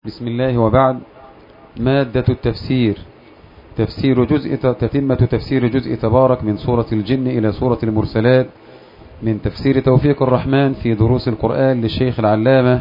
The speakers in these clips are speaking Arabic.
بسم الله وبعد. مادة التفسير. تتمة تفسير جزء تبارك من سورة الجن إلى سورة المرسلات من تفسير توفيق الرحمن في دروس القرآن للشيخ العلامة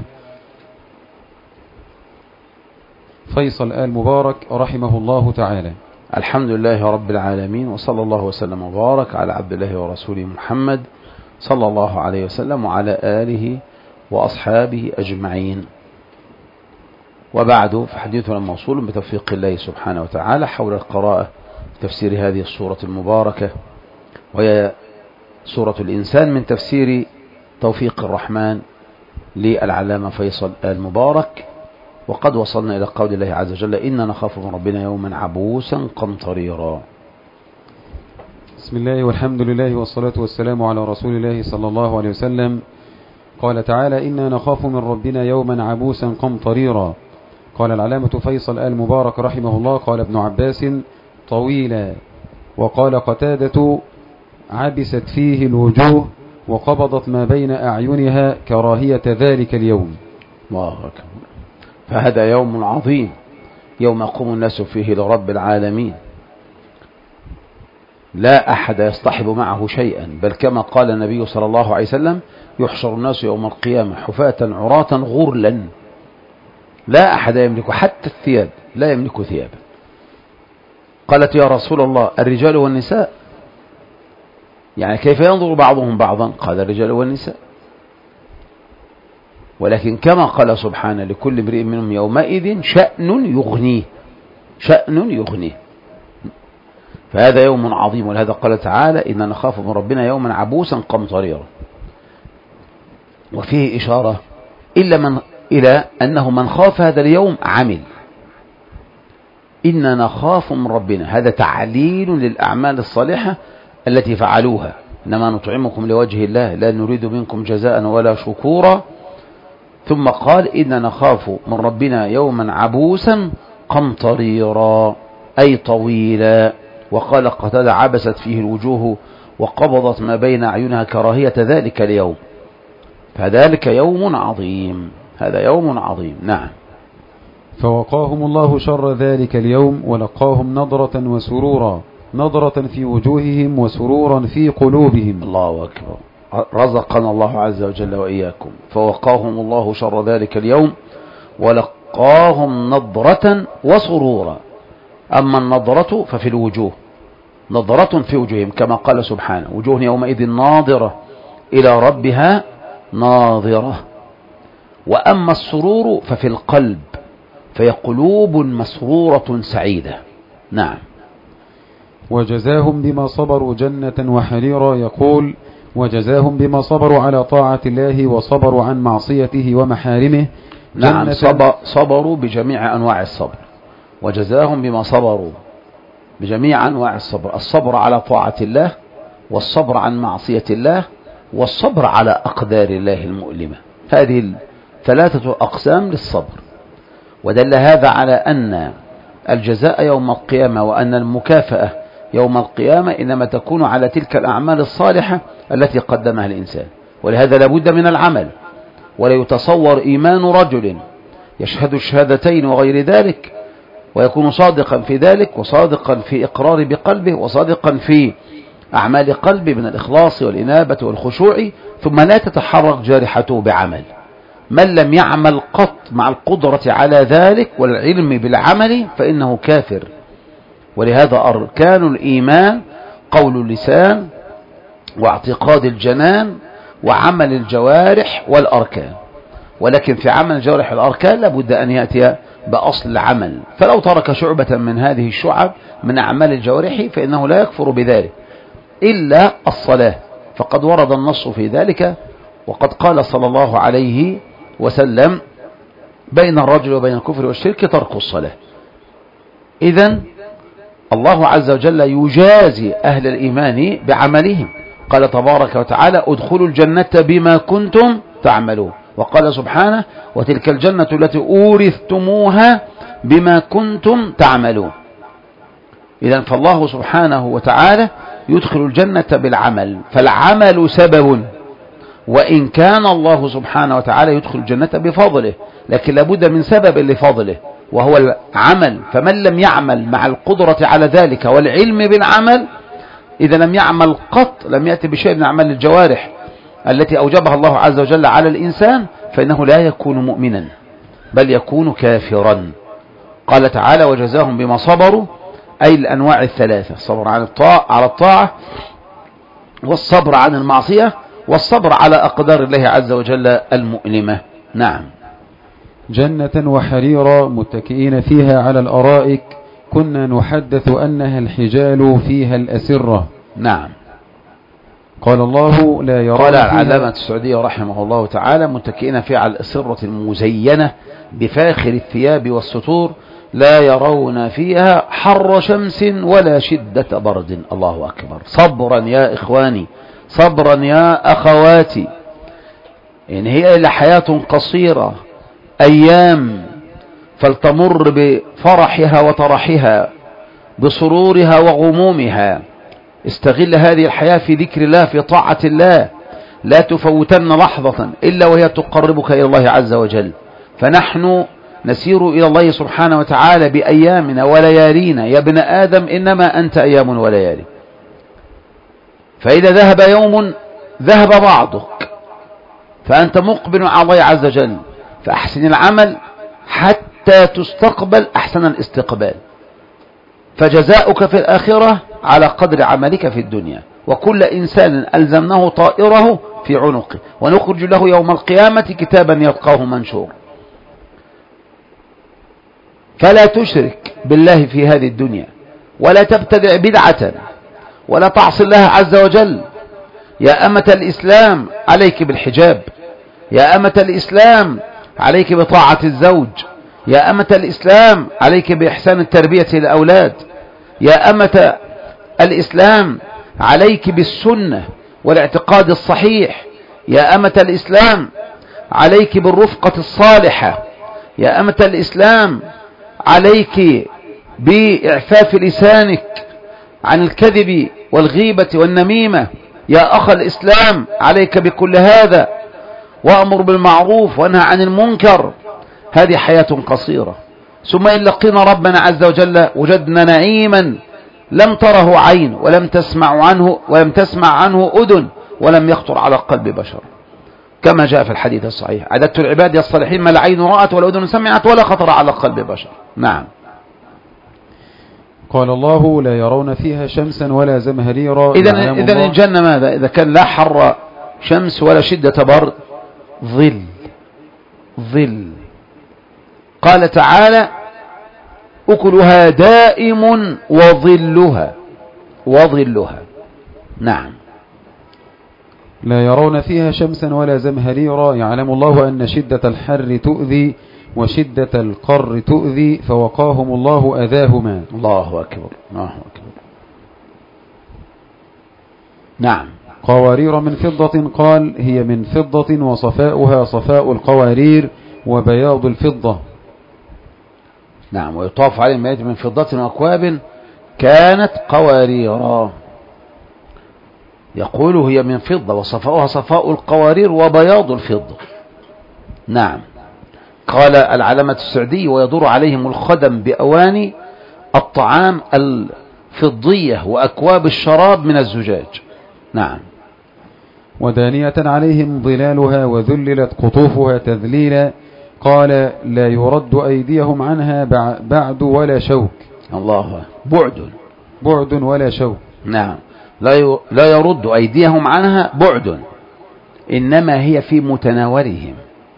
فيصل آل مبارك رحمه الله تعالى. الحمد لله رب العالمين، وصلى الله وسلم وبارك على عبد الله ورسوله محمد صلى الله عليه وسلم وعلى آله وأصحابه أجمعين. وبعد، فحديثنا موصول بتوفيق الله سبحانه وتعالى حول القراءة تفسير هذه السورة المباركة، وهي سورة الإنسان من تفسير توفيق الرحمن للعلامة فيصل آل مبارك. وقد وصلنا إلى قول الله عز وجل: إنا نخاف من ربنا يوما عبوسا قمطريرا. بسم الله والحمد لله والصلاة والسلام على رسول الله صلى الله عليه وسلم. قال تعالى: إنا نخاف من ربنا يوما عبوسا قمطريرا. قال العلامة فيصل آل مبارك رحمه الله: قال ابن عباس: طويلا. وقال قتادة: عبست فيه الوجوه وقبضت ما بين أعينها كراهية ذلك اليوم. الله أكبر. فهذا يوم عظيم، يوم يقوم الناس فيه لرب العالمين، لا أحد يصطحب معه شيئا، بل كما قال النبي صلى الله عليه وسلم: يحشر الناس يوم القيامة حفاة عراة غرلا، لا أحد يملك حتى الثياب، لا يملك ثيابا. قالت: يا رسول الله، الرجال والنساء؟ يعني كيف ينظر بعضهم بعضا؟ قال: الرجال والنساء. ولكن كما قال سبحانه: لكل امرئ منهم يومئذ شأن يغنيه، شأن يغنيه. فهذا يوم عظيم، ولهذا قال تعالى: إنا نخاف من ربنا يوما عبوسا قمطريرا. وفيه إشارة إلى أنه من خاف هذا اليوم عمل. إنا نخاف من ربنا، هذا تعليل للأعمال الصالحة التي فعلوها. إنما نطعمكم لوجه الله لا نريد منكم جزاء ولا شكورا. ثم قال: إنا نخاف من ربنا يوما عبوسا قمطريرا، أي طويلا. وقال قتادة: عبست فيه الوجوه وقبضت ما بين أعينها كراهية ذلك اليوم. فذلك يوم عظيم، هذا يوم عظيم. نعم. فوقاهم الله شر ذلك اليوم ولقاهم نضرة وسرورا، نضرة في وجوههم وسرورا في قلوبهم. الله أكبر. رزقنا الله عز وجل وإياكم. فوقاهم الله شر ذلك اليوم ولقاهم نضرة وسرورا. أما النضرة ففي الوجوه، نضرة في وجوههم كما قال سبحانه: وجوه يومئذ ناظرة إلى ربها ناظرة. وأما السرور ففي القلب، فهي قلوب مسرورة سعيدة. نعم. وجزاهم بما صبروا جنة وحريرا. يقول: وجزاهم بما صبروا على طاعة الله وصبروا عن معصيته ومحارمه. نعم، صبروا بجميع أنواع الصبر. وجزاهم بما صبروا بجميع أنواع الصبر: الصبر على طاعة الله، والصبر عن معصية الله، والصبر على أقدار الله المؤلمة. هذه ثلاثة أقسام للصبر. ودل هذا على أن الجزاء يوم القيامة وأن المكافأة يوم القيامة إنما تكون على تلك الأعمال الصالحة التي قدمها الإنسان. ولهذا لابد من العمل. ولا يتصور إيمان رجل يشهد الشهادتين وغير ذلك ويكون صادقا في ذلك، وصادقا في إقرار بقلبه، وصادقا في أعمال قلبه من الإخلاص والإنابة والخشوع، ثم لا تتحرك جارحته بعمل. من لم يعمل قط مع القدرة على ذلك والعلم بالعمل فإنه كافر. ولهذا أركان الإيمان قول اللسان واعتقاد الجنان وعمل الجوارح والأركان. ولكن في عمل الجوارح والأركان لابد أن يأتي بأصل العمل. فلو ترك شعبة من هذه الشعب من أعمال الجوارح فإنه لا يكفر بذلك إلا الصلاة، فقد ورد النص في ذلك. وقد قال صلى الله عليه وسلم: بين الرجل وبين الكفر والشرك ترك الصلاة. إذن الله عز وجل يجازي أهل الإيمان بعملهم. قال تبارك وتعالى: ادخلوا الجنة بما كنتم تعملون. وقال سبحانه: وتلك الجنة التي أورثتموها بما كنتم تعملون. إذن فالله سبحانه وتعالى يدخل الجنة بالعمل، فالعمل سبب، وإن كان الله سبحانه وتعالى يدخل الجنة بفضله، لكن لابد من سبب لفضله وهو العمل. فمن لم يعمل مع القدرة على ذلك والعلم بالعمل، إذا لم يعمل قط، لم يأتي بشيء من أعمال الجوارح التي أوجبها الله عز وجل على الإنسان، فإنه لا يكون مؤمنا بل يكون كافرا. قال تعالى وجزاهم بما صبروا، أي الأنواع الثلاثة: الصبر على الطاعة، والصبر عن المعصية، والصبر على أقدار الله عز وجل المؤلمة. نعم. جنة وحريرا متكئين فيها على الأرائك كنا نحدث أنها الحجال فيها الأسرة. نعم. قال الله لا يرون قال العلامة السعدي رحمه الله تعالى متكئين فيها على الأسرة المزينة بفاخر الثياب والستور لا يرون فيها حر شمس ولا شدة برد. الله أكبر. صبرا يا إخواني، صبرا يا أخواتي، إن هي إلا حياة قصيرة، أيام، فلتمر بفرحها وطرحها، بسرورها وغمومها. استغل هذه الحياة في ذكر الله، في طاعة الله، لا تفوتن لحظة إلا وهي تقربك إلى الله عز وجل. فنحن نسير إلى الله سبحانه وتعالى بأيامنا وليالينا. يا ابن آدم إنما أنت أيام وليالي، فإذا ذهب يوم ذهب بعضك، فأنت مقبل على الله عز وجل، فأحسن العمل حتى تستقبل أحسن الاستقبال، فجزاؤك في الآخرة على قدر عملك في الدنيا. وكل إنسان ألزمناه طائره في عنقه ونخرج له يوم القيامة كتابا يلقاه منشور. فلا تشرك بالله في هذه الدنيا، ولا تبتدع بدعة، ولا تعصي الله عز وجل. يا أمة الإسلام عليك بالحجاب، يا أمة الإسلام عليك بطاعة الزوج، يا أمة الإسلام عليك بإحسان التربية للأولاد، يا أمة الإسلام عليك بالسنة والاعتقاد الصحيح، يا أمة الإسلام عليك بالرفقة الصالحة، يا أمة الإسلام عليك بإعفاف لسانك عن الكذب والغيبة والنميمة. يا أخ الإسلام عليك بكل هذا، وأمر بالمعروف وانهى عن المنكر. هذه حياة قصيرة، ثم إن لقينا ربنا عز وجل وجدنا نعيما لم تره عين ولم تسمع عنه أذن ولم يخطر على قلب بشر، كما جاء في الحديث الصحيح: عددت العباد الصالحين ما لا عين رأت ولا أذن سمعت ولا خطر على قلب بشر. نعم. قال الله لا يرون فيها شمسا ولا زمهريرا. إذن الجنة ماذا؟ إذا كان لا حر شمس ولا شدة برد، ظل. قال تعالى أكلها دائم وظلها. نعم. لا يرون فيها شمسا ولا زمهريرا يعلم الله أن شدة الحر تؤذي وشدة القر تؤذي فوقاهم الله أذاهما. الله أكبر. نعم. قوارير من فضة، قال هي من فضة وصفاؤها صفاء القوارير وبياض الفضة. نعم. ويطاف عليهم من فضة وأكواب كانت قواريرا. يقول هي من فضة وصفاؤها صفاء القوارير وبياض الفضة. نعم. قال العلامة السعدي ويدور عليهم الخدم بأواني الطعام الفضية وأكواب الشراب من الزجاج. نعم. ودانية عليهم ظلالها وذللت قطوفها تذليلا، قال لا يرد أيديهم عنها بعد ولا شوك. الله. بعد ولا شوك. نعم. لا يرد أيديهم عنها بعد، إنما هي في متناولهم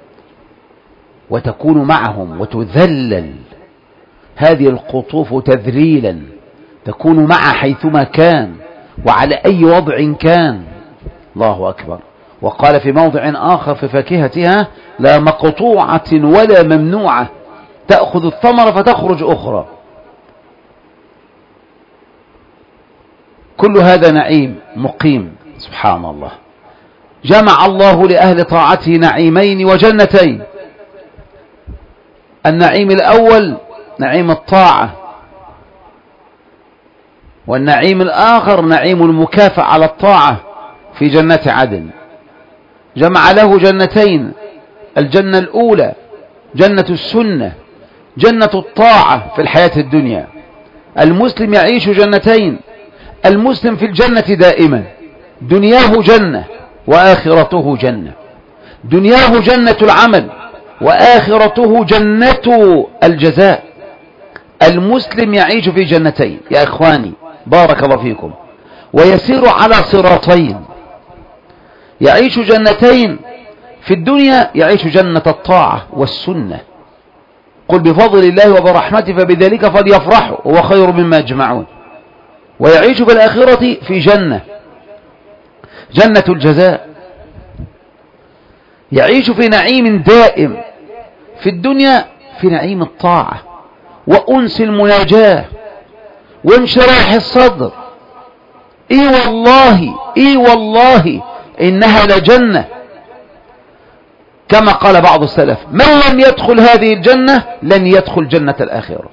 وتكون معهم وتذلل. هذه القطوف تذليلا تكون مع حيثما كان وعلى أي وضع كان. الله أكبر. وقال في موضع آخر في فاكهتها لا مقطوعة ولا ممنوعة تأخذ الثمرة فتخرج أخرى. كل هذا نعيم مقيم. سبحان الله. جمع الله لأهل طاعته نعيمين وجنتين. النعيم الأول نعيم الطاعة، والنعيم الآخر نعيم المكافأة على الطاعة في جنة عدن. جمع له جنتين: الجنة الأولى جنة السنة، جنة الطاعة في الحياة الدنيا. المسلم يعيش جنتين، المسلم في الجنة دائما، دنياه جنة وآخرته جنة. دنياه جنة العمل وآخرته جنة الجزاء. المسلم يعيش في جنتين يا إخواني بارك الله فيكم، ويسير على صراطين. يعيش جنتين في الدنيا، يعيش جنة الطاعة والسنة. قل بفضل الله وبرحمته فبذلك فليفرحوا هو خير مما يجمعون. ويعيش في الآخرة في جنة الجزاء. يعيش في نعيم دائم في الدنيا، في نعيم الطاعة وأنس المناجاة وانشراح الصدر. اي والله إنها لجنة، كما قال بعض السلف: من لم يدخل هذه الجنة لن يدخل جنة الآخرة.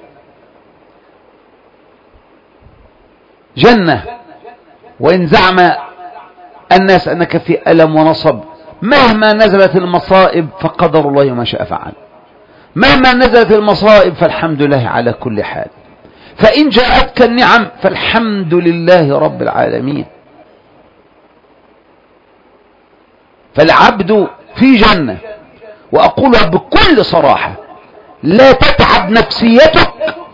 جنة، وإن زعم الناس أنك في ألم ونصب، مهما نزلت المصائب فقدر الله ما شاء فعل. مهما نزلت المصائب فالحمد لله على كل حال. فإن جاءتك النعم فالحمد لله رب العالمين. فالعبد في جنة، وأقولها بكل صراحة: لا تتعب نفسيتك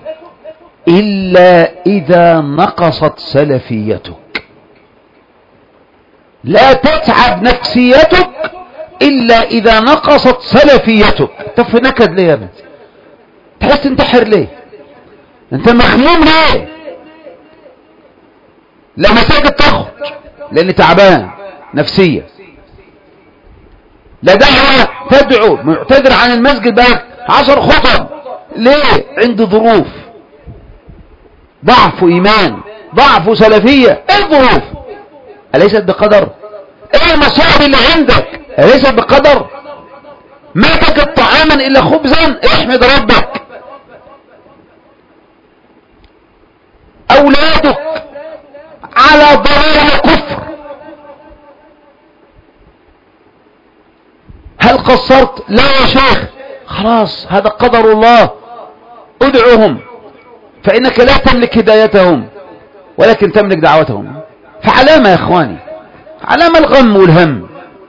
إلا إذا نقصت سلفيتك. لا تتعب نفسيتك إلا إذا نقصت سلفيتك. تفي نكد ليه يا بنت؟ تحس تنتحر ليه؟ انت مخموم ليه؟ لا مساجد تخرج لأني تعبان نفسيا، لا دعوة تدعو معتذر عن المسجد بقى 10 خطب ليه؟ عندي ظروف، ضعف إيمان، ضعف سلفية. ايه الظروف؟ أليست بقدر؟ ايه المصائب اللي عندك؟ أليست بقدر؟ ما تجد طعاما إلا خبزا، احمد ربك. أولادك على ضلال كفر، هل قصرت؟ لا يا شيخ، خلاص هذا قدر الله. ادعوهم فإنك لا تملك هدايتهم ولكن تملك دعوتهم. فعلامة يا إخواني، علامة الغم والهم،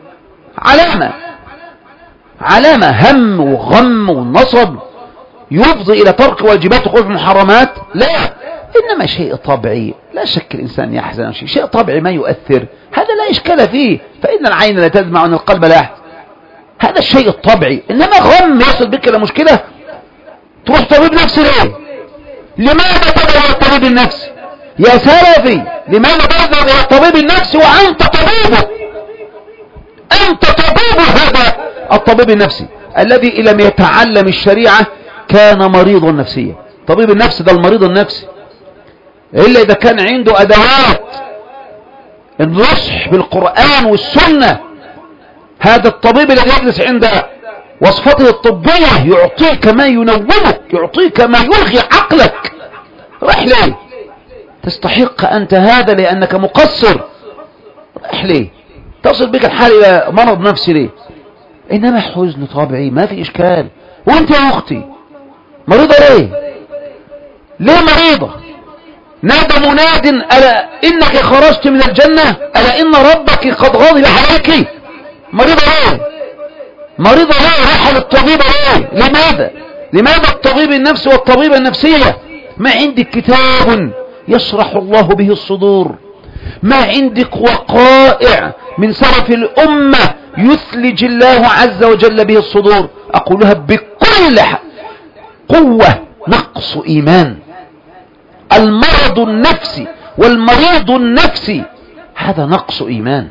علامة هم وغم والنصب يفضي إلى ترك واجبات وخروج محرمات؟ لا، إنما شيء طبيعي. لا شك الإنسان يحزن، شيء طبيعي ما يؤثر، هذا لا إشكال فيه. فإن العين لا تدمع وإن القلب لا يحزن، هذا الشيء الطبيعي. إنما غم يصل بك إلى مشكلة تروح طبيب نفسي ليه؟ لماذا تذهب إلى الطبيب النفسي يا سلفي؟ لماذا تذهب إلى الطبيب النفسي وأنت طبيبه؟ أنت طبيب هذا الطبيب النفسي الذي إن لم يتعلم الشريعة كان مريضا نفسيا. طبيب النفس ده المريض النفسي، إلا إذا كان عنده أدوات النصح بالقرآن والسنة. هذا الطبيب الذي يجلس عند وصفته الطبية يعطيك ما ينومك، يعطيك ما يلغي عقلك. رح ليه؟ تستحق أنت هذا لأنك مقصر. رح ليه؟ تصل بك الحال إلى مرض نفسي ليه؟ إنما حزن طبيعي ما في إشكال. وأنت يا أختي مريضة ليه؟ ليه مريضة؟ نادى مناد: ألا إنك خرجت من الجنة، ألا إن ربك قد غضب عليك. مريضة ليه؟ مريضة ليه؟ راح للطبيب ليه؟ لماذا الطبيب النفسي والطبيبة النفسية؟ ما عندك كتاب يشرح الله به الصدور، ما عندك وقائع من سلف الأمة يثلج الله عز وجل به الصدور. أقولها بكل قوة: نقص إيمان. المرض النفسي والمريض النفسي هذا نقص إيمان.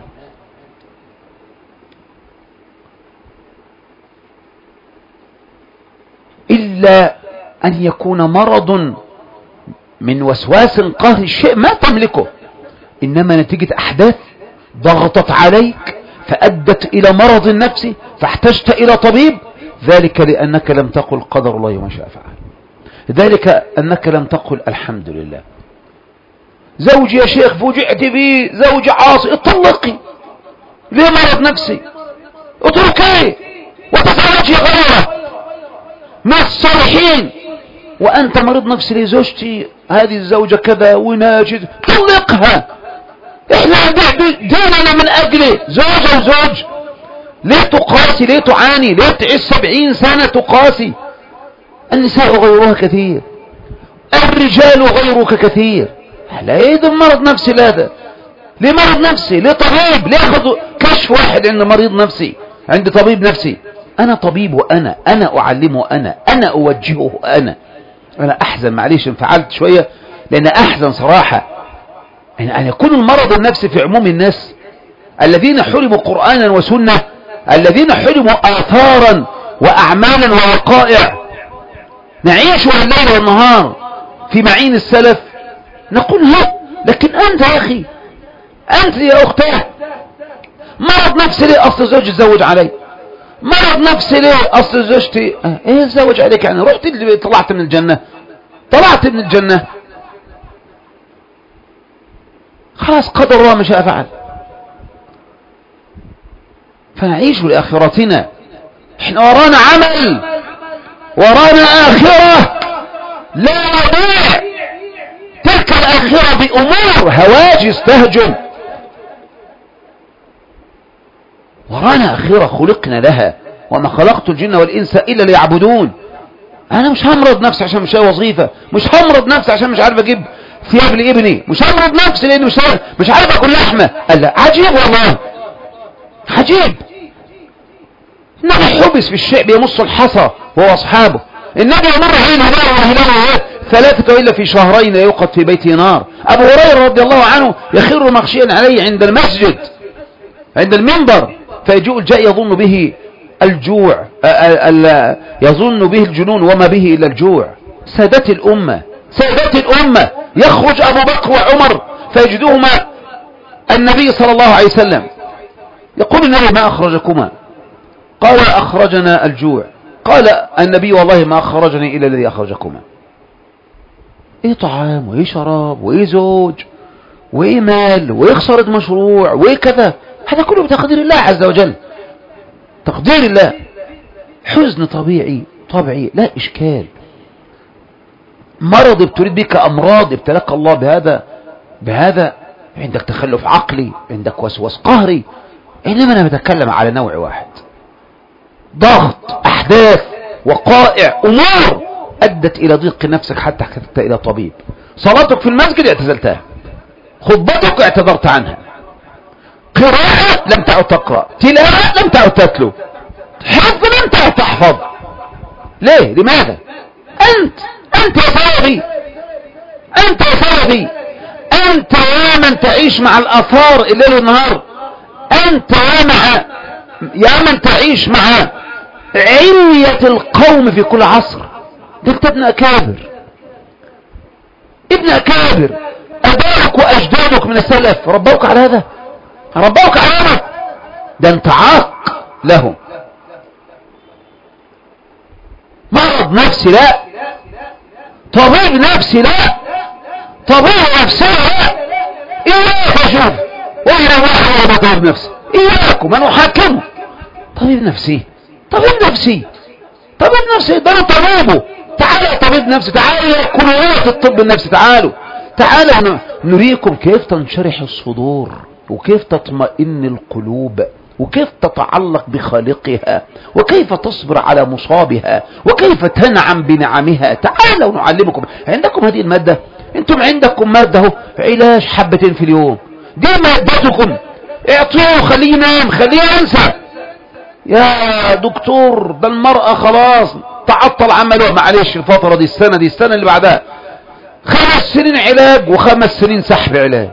إلا أن يكون مرض من وسواس قهري، شيء ما تملكه، إنما نتيجة أحداث ضغطت عليك فأدت إلى مرض نفسي فاحتجت إلى طبيب. ذلك لأنك لم تقل قدر الله وما شاء فعل، ذلك أنك لم تقل الحمد لله. زوجي يا شيخ فوجئت به، زوجي عاصي، اطلقي. ليه مرض نفسي؟ اتركيه وتزوجي غيره. من الصالحين، وأنت مريض نفسي ليه؟ زوجتي هذه الزوجة كذا وناجد، طلقها. احنا ديننا من أجله زوجة وزوج. ليه تقاسي؟ ليه تعاني؟ ليه تعيش 70 سنة تقاسي؟ النساء غيرها كثير، الرجال غيرك كثير. لا يدم مرض نفسي. هذا ليه مرض نفسي؟ ليه طبيب؟ ليه أخذ كشف واحد عند مريض نفسي، عند طبيب نفسي؟ أنا طبيب، وأنا أعلمه، أنا أوجهه. أنا أحزن، معليش انفعلت شوية لأن أحزن صراحة أن يكون المرض النفسي في عموم الناس الذين حرموا قرآنا وسنة، الذين حرموا آثارا وأعمالا ووقائع، نعيش الليل والنهار في معين السلف، نقول ها. لكن أنت يا أخي، أنت يا أختاه، مرض نفسي ليه؟ أصل زوجي تزوج علي. مرض نفسي ليه؟ أصل زوجتي إيه تزوج عليك؟ يعني رحت طلعت من الجنة، خلاص قدر الله ما شاء فعل. فنعيش لآخرتنا. احنا ورانا عمل، ورانا آخرة لا يضيع. تلك الآخرة بأمور هواجس تهجم. ورانا آخرة خلقنا لها، وما خلقت الجن والإنس إلا ليعبدون. أنا مش همرض نفسي عشان مش لاقي وظيفة، مش همرض نفسي عشان مش عارف أجيب ثياب لابني، مش همرض نفسي لأني مش عارف أكل لحمة. لا، عجيب والله، عجيب. النبي حبس في الشعب يمص الحصى وهو أصحابه. النبي يمر حين هلال 3 إلا في شهرين يوقد في بيته نار. أبو هريرة رضي الله عنه يخر مغشيا عليه عند المسجد، عند المنبر، فيجوء الجاء يظن به الجوع، يظن به الجنون وما به إلا الجوع. سادت الأمة يخرج أبو بكر وعمر فيجدهما النبي صلى الله عليه وسلم. يقول النبي: ما أخرجكما؟ قال: أخرجنا الجوع. قال النبي: والله ما أخرجني إلا الذي أخرجكما. إيه طعام، وإيه شراب، وإيه زوج، وإيه مال، وإيه خسارة مشروع، وإيه كذا. هذا كله بتقدير الله عز وجل، تقدير الله. حزن طبيعي لا إشكال. مرض ابتليت بك، أمراض ابتلاك الله بهذا، عندك تخلف عقلي، عندك وسواس قهري. إنما أنا بتكلم على نوع واحد، ضغط أحداث وقائع أمور أدت إلى ضيق نفسك حتى احتجت إلى طبيب. صلاتك في المسجد اعتزلتها، خطبتك اعتذرت عنها، قراءة لم تعد تقرأ، تلاوة لم تعد تتلو، حفظ لم تعد تحفظ. ليه؟ لماذا؟ أنت يا صاحبي، أنت يا من تعيش مع الآثار الليل والنهار، أنت يا من تعيش مع علية القوم في كل عصر. ده انت ابن أكابر، أبائك وأجدادك من السلف ربوك على هذا، ربوك على هذا. ده انت عاق لهم. مرض نفسي لا، طبيب نفسي لا، طبيب نفسي لا. إياك أشوف وإذا واحد طبيب نفسي، إياكم أن أحاكمه. طبيب نفسي ده أنا طبيبه. تعالوا يا طبيب نفسي، تعالوا يا كليات الطب النفسي، تعالوا نريكم كيف تنشرح الصدور، وكيف تطمئن القلوب، وكيف تتعلق بخالقها، وكيف تصبر على مصابها، وكيف تنعم بنعمها. تعالوا نعلمكم. عندكم هذه المادة، انتم عندكم مادة علاج 2 حبات في اليوم، دي مادتكم. اعطوه، خليه ينام، خليه ينسى. يا دكتور ده المرأة خلاص تعطل عمله، معلش الفترة دي، السنة اللي بعدها 5 سنين علاج و5 سنين سحب علاج.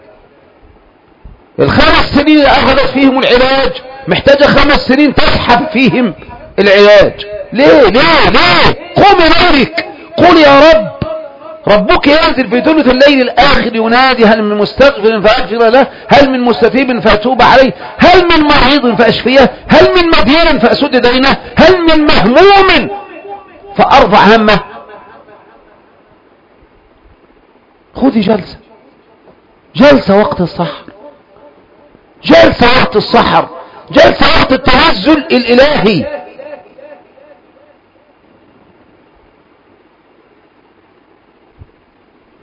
5 سنين اللي أخذت فيهم العلاج محتاجة 5 سنين تسحب فيهم العلاج. ليه؟ قوم إليك، قول يا رب. ربك ينزل في ثلث الليل الآخر ينادي: هل من مستغفر فأغفر له، هل من مستتيب فأتوب عليه، هل من مريض فأشفيه، هل من مدين فأسد دينه، هل من مهموم فأرفع همه. خذي جلسة وقت السحر، جلسة وقت التنزل الإلهي.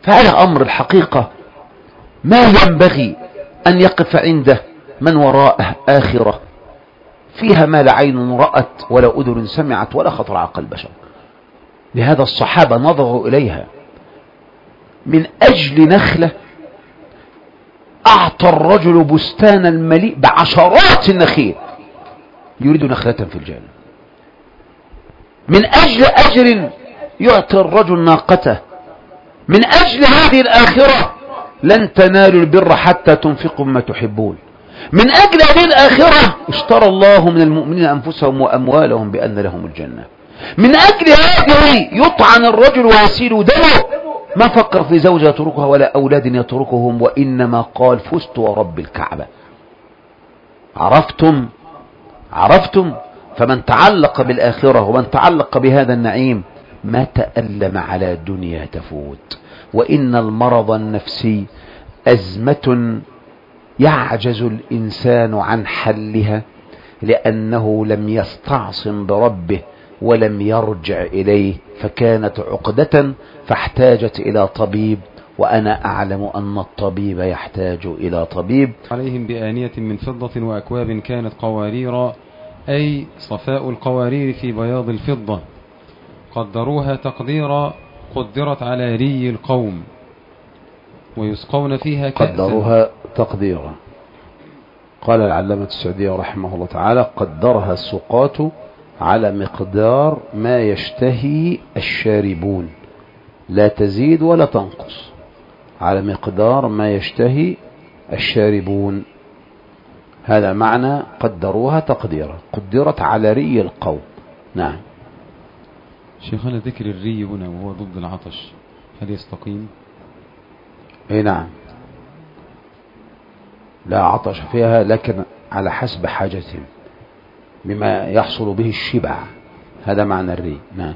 فهذا أمر الحقيقة ما ينبغي أن يقف عنده من وراءه آخرة فيها ما لا عين رأت ولا أذن سمعت ولا خطر على قلب بشر. لهذا الصحابة نظروا إليها من أجل نخلة أعطى الرجل بستان المليء بعشرات النخيل يريد نخلة في الجنة. من أجل أجر يعطي الرجل ناقته. من أجل هذه الآخرة لن تنالوا البر حتى تنفقوا ما تحبون. من أجل هذه الآخرة اشترى الله من المؤمنين أنفسهم وأموالهم بأن لهم الجنة. من أجل هذه يطعن الرجل ويسيل دمه، ما فكر في زوجة يتركها ولا أولاد يتركهم، وإنما قال فزت ورب الكعبة. عرفتم فمن تعلق بالآخرة ومن تعلق بهذا النعيم ما تألم على الدنيا تفوت. وإن المرض النفسي أزمة يعجز الإنسان عن حلها لأنه لم يستعصم بربه ولم يرجع إليه، فكانت عقدة فاحتاجت إلى طبيب، وأنا أعلم أن الطبيب يحتاج إلى طبيب. عليهم بآنية من فضة وأكواب كانت قوارير، أي صفاء القوارير في بياض الفضة. قدروها تقديرا، قدرت على ري القوم. ويسقون فيها كأسا. قدروها تقديرا. قال العلامة السعدي رحمه الله تعالى قدرها السقاة على مقدار ما يشتهي الشاربون، لا تزيد ولا تنقص، على مقدار ما يشتهي الشاربون. هذا معنى قدروها تقديرا، قدرت على ري القوم. نعم. شيخنا ذكر الري هنا وهو ضد العطش، هل يستقيم؟ اي نعم، لا عطش فيها، لكن على حسب حاجتهم بما يحصل به الشبع، هذا معنى الري. نعم.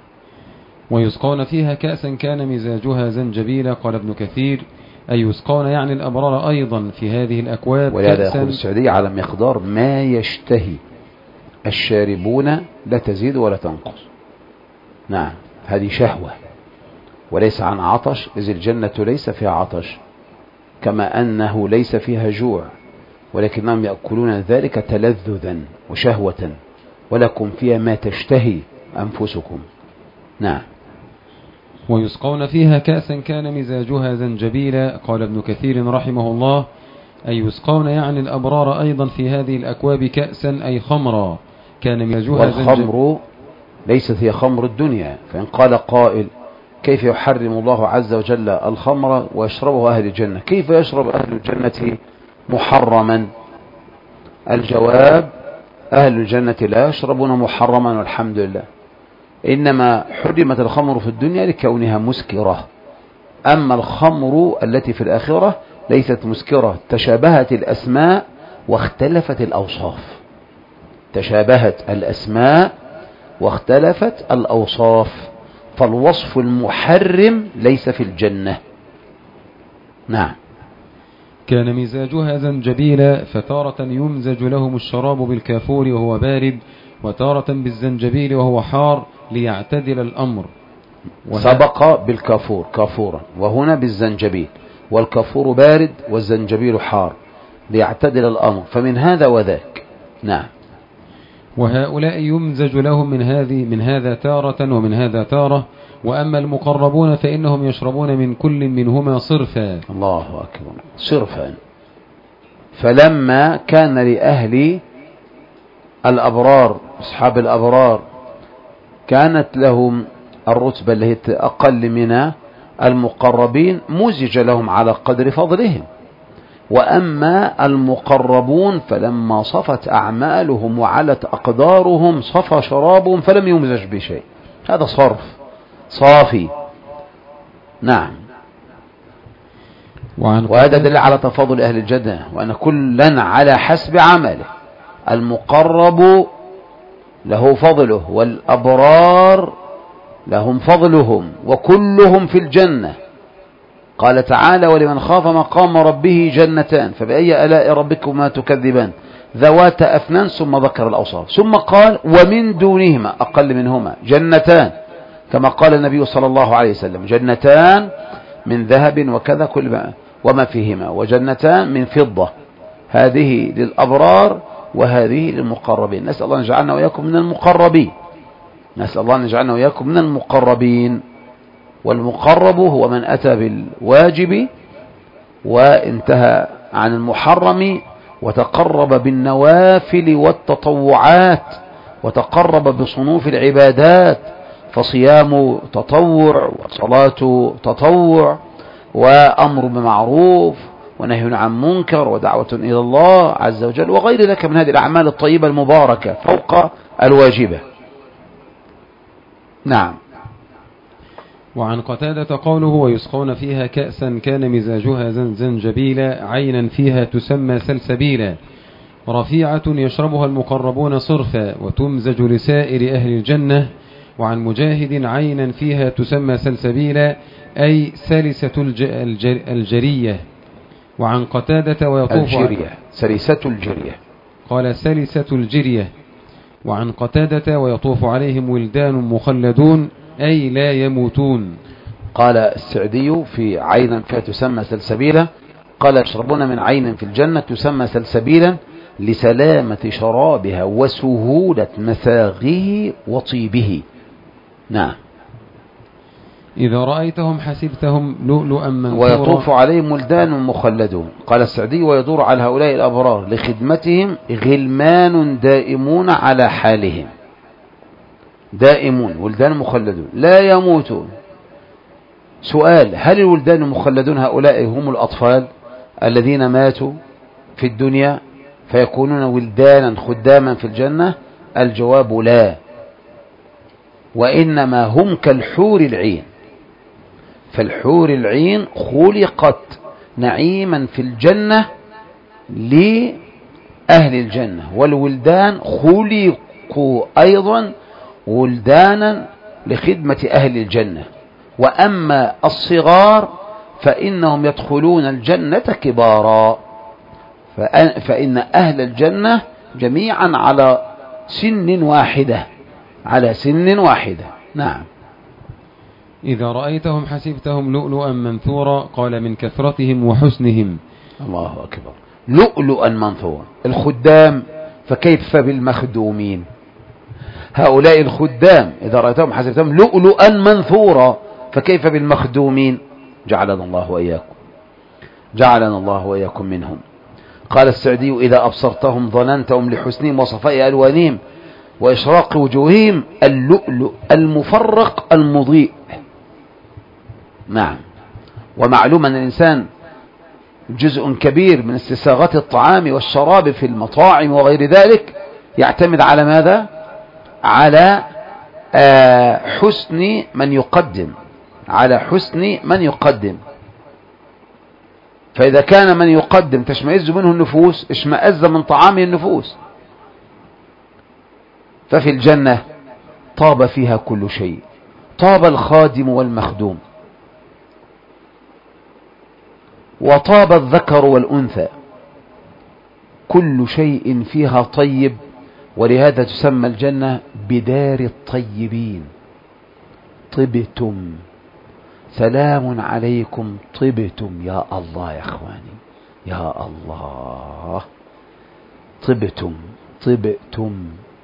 ويسقون فيها كأسا كان مزاجها زنجبيلا. قال ابن كثير أي يسقون يعني الأبرار أيضا في هذه الأكواب. ولهذا يقول السعدي على مقدار ما يشتهي الشاربون لا تزيد ولا تنقص. نعم، هذه شهوة وليس عن عطش، إذ الجنة ليس فيها عطش كما أنه ليس فيها جوع، ولكنهم يأكلون ذلك تلذذا وشهوة، ولكم فيها ما تشتهي أنفسكم. نعم. ويسقون فيها كأسا كان مزاجها زنجبيلا. قال ابن كثير رحمه الله أي يسقون يعني الأبرار أيضا في هذه الأكواب كأسا أي خمرا كان مزاجها زنجبيلا. والخمر ليست هي خمر الدنيا، فإن قال قائل كيف يحرم الله عز وجل الخمر ويشربه أهل الجنة؟ كيف يشرب أهل الجنة محرما؟ الجواب أهل الجنة لا يشربون محرما والحمد لله، إنما حرمت الخمر في الدنيا لكونها مسكرة. أما الخمر التي في الآخرة ليست مسكرة، تشابهت الأسماء واختلفت الأوصاف. تشابهت الأسماء واختلفت الأوصاف، فالوصف المحرم ليس في الجنة. نعم. كان مزاجها زنجبيلا، فتارة يمزج لهم الشراب بالكافور وهو بارد، وتارة بالزنجبيل وهو حار ليعتدل الأمر. سبق بالكافور كافورا، وهنا بالزنجبيل، والكافور بارد والزنجبيل حار ليعتدل الأمر، فمن هذا وذاك. نعم. وهؤلاء يمزج لهم من هذا تارة ومن هذا تارة. وأما المقربون فإنهم يشربون من كل منهما صرفا. الله أكبر، صرفا. فلما كان لأهل الأبرار أصحاب الأبرار كانت لهم الرتبة اللي هي أقل من المقربين، مزج لهم على قدر فضلهم. وأما المقربون فلما صفت أعمالهم وعلت أقدارهم صفى شرابهم فلم يمزج بشيء. هذا صرف صافي. نعم. وهذا دليل على تفاضل أهل الجنة، وأن كلا على حسب عمله. المقرب له فضله والأبرار لهم فضلهم، وكلهم في الجنة. قال تعالى ولمن خاف مقام ربه جنتان فبأي آلاء ربكما تكذبان ذوات أفنان، ثم ذكر الأوصاف، ثم قال ومن دونهما أقل منهما جنتان، كما قال النبي صلى الله عليه وسلم جنتان من ذهب وكذا كل ما وما فيهما، وجنتان من فضة، هذه للأبرار وهذه للمقربين. نسأل الله أن يجعلنا وإياكم من المقربين، نسأل الله أن يجعلنا وإياكم من المقربين. والمقرب هو من أتى بالواجب وانتهى عن المحرم وتقرب بالنوافل والتطوعات وتقرب بصنوف العبادات، فصيام تطوع وصلاة تطوع وأمر بمعروف ونهي عن منكر ودعوة إلى الله عز وجل وغير ذلك من هذه الأعمال الطيبة المباركة فوق الواجبة. نعم. وعن قتادة قوله ويسقون فيها كأسا كان مزاجها زنجبيلا عينا فيها تسمى سلسبيلا رفيعة يشربها المقربون صرفا وتمزج لسائر أهل الجنة. وعن مجاهد عينا فيها تسمى سلسبيلا أي سلسة الجرية. وعن قتادة ويطوف سلسة الجرية قال سلسة الجرية. وعن قتادة ويطوف عليهم ولدان مخلدون أي لا يموتون. قال السعدي في عينا فيها تسمى سلسبيلا قال يشربون من عين في الجنة تسمى سلسبيلا لسلامة شرابها وسهولة مساغه وطيبه. نعم. إذا رأيتهم حسبتهم لؤلؤا منثورا ويطوف عليهم ولدان مخلدون. قال السعدي ويدور على هؤلاء الأبرار لخدمتهم غلمان دائمون على حالهم، دائمون ولدان مخلدون لا يموتون. سؤال: هل الولدان المخلدون هؤلاء هم الأطفال الذين ماتوا في الدنيا فيكونون ولدانا خداما في الجنة؟ الجواب لا، وإنما هم كالحور العين، فالحور العين خلقت نعيما في الجنة لأهل الجنة، والولدان خلقوا أيضا ولدانا لخدمة أهل الجنة. وأما الصغار فإنهم يدخلون الجنة كبارا، فإن أهل الجنة جميعا على سن واحدة، على سن واحدة. نعم. إذا رأيتهم حسبتهم لؤلؤا منثورا قال من كثرتهم وحسنهم. الله أكبر. لؤلؤا منثورا الخدام، فكيف بالمخدومين؟ هؤلاء الخدام إذا رأيتهم حسبتهم لؤلؤا منثورا فكيف بالمخدومين؟ جعلنا الله وإياكم، جعلنا الله وإياكم منهم. قال السعدي إذا أبصرتهم ظننتهم لحسنهم وصفاء ألوانهم وإشراق وجوههم اللؤلؤ المفرق المضيء. نعم. ومعلوم أن الإنسان جزء كبير من استساغات الطعام والشراب في المطاعم وغير ذلك يعتمد على ماذا؟ على حسن من يقدم، على حسن من يقدم. فإذا كان من يقدم تشمئز منه النفوس اشمئز من طعامه النفوس. ففي الجنة طاب فيها كل شيء، طاب الخادم والمخدوم، وطاب الذكر والأنثى، كل شيء فيها طيب، ولهذا تسمى الجنة بدار الطيبين. طبتم، سلام عليكم طبتم. يا الله يا أخواني، يا الله، طبتم طبتم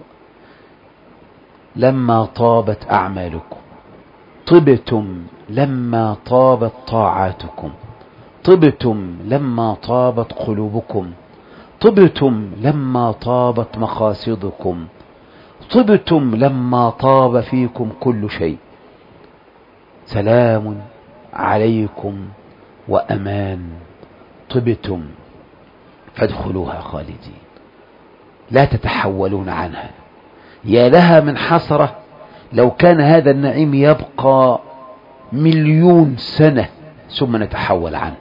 لما طابت أعمالكم، طبتم لما طابت طاعاتكم، طبتم لما طابت قلوبكم، طبتم لما طابت مقاصدكم، طبتم لما طاب فيكم كل شيء. سلام عليكم وأمان، طبتم فادخلوها خالدين لا تتحولون عنها. يا لها من حسرة لو كان هذا النعيم يبقى 1,000,000 سنة ثم نتحول عنه،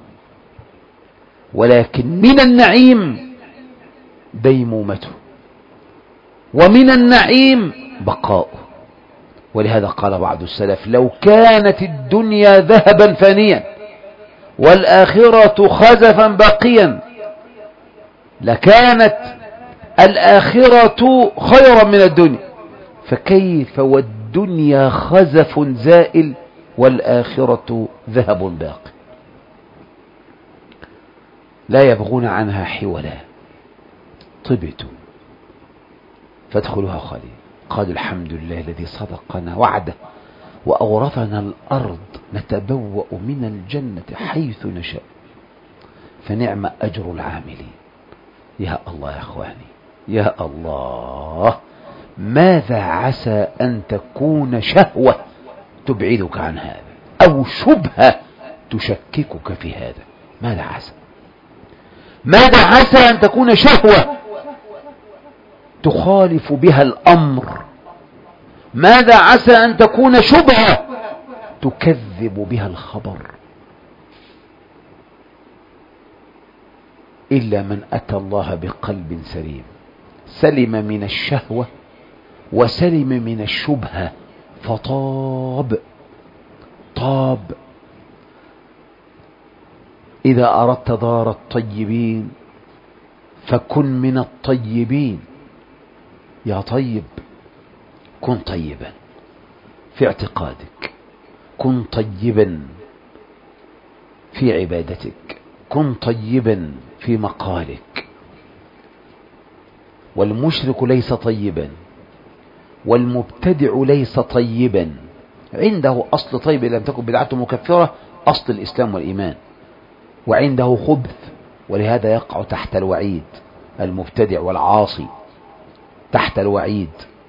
ولكن من النعيم ديمومته، ومن النعيم بقاؤه. ولهذا قال بعض السلف لو كانت الدنيا ذهبا فانيا والآخرة خزفا باقيا لكانت الآخرة خيرا من الدنيا، فكيف والدنيا خزف زائل والآخرة ذهب باق لا يبغون عنها حولا طبتوا فادخلوها خالدين. قال الحمد لله الذي صدقنا وعده وأورثنا الأرض نتبوأ من الجنة حيث نشاء فنعم أجر العاملين. يا الله يا أخواني، يا الله، ماذا عسى أن تكون شهوة تبعدك عن هذا أو شبهة تشككك في هذا؟ ماذا عسى؟ ماذا عسى أن تكون شهوة تخالف بها الأمر؟ ماذا عسى أن تكون شبهة تكذب بها الخبر؟ إلا من أتى الله بقلب سليم سلم من الشهوة وسلم من الشبهة فطاب. إذا أردت دار الطيبين فكن من الطيبين. يا طيب، كن طيبا في اعتقادك، كن طيبا في عبادتك، كن طيبا في مقالك. والمشرك ليس طيبا والمبتدع ليس طيبا، عنده أصل طيب لم تكن بدعته مكفرة، أصل الإسلام والإيمان، وعنده خبث، ولهذا يقع تحت الوعيد. المبتدع والعاصي تحت الوعيد،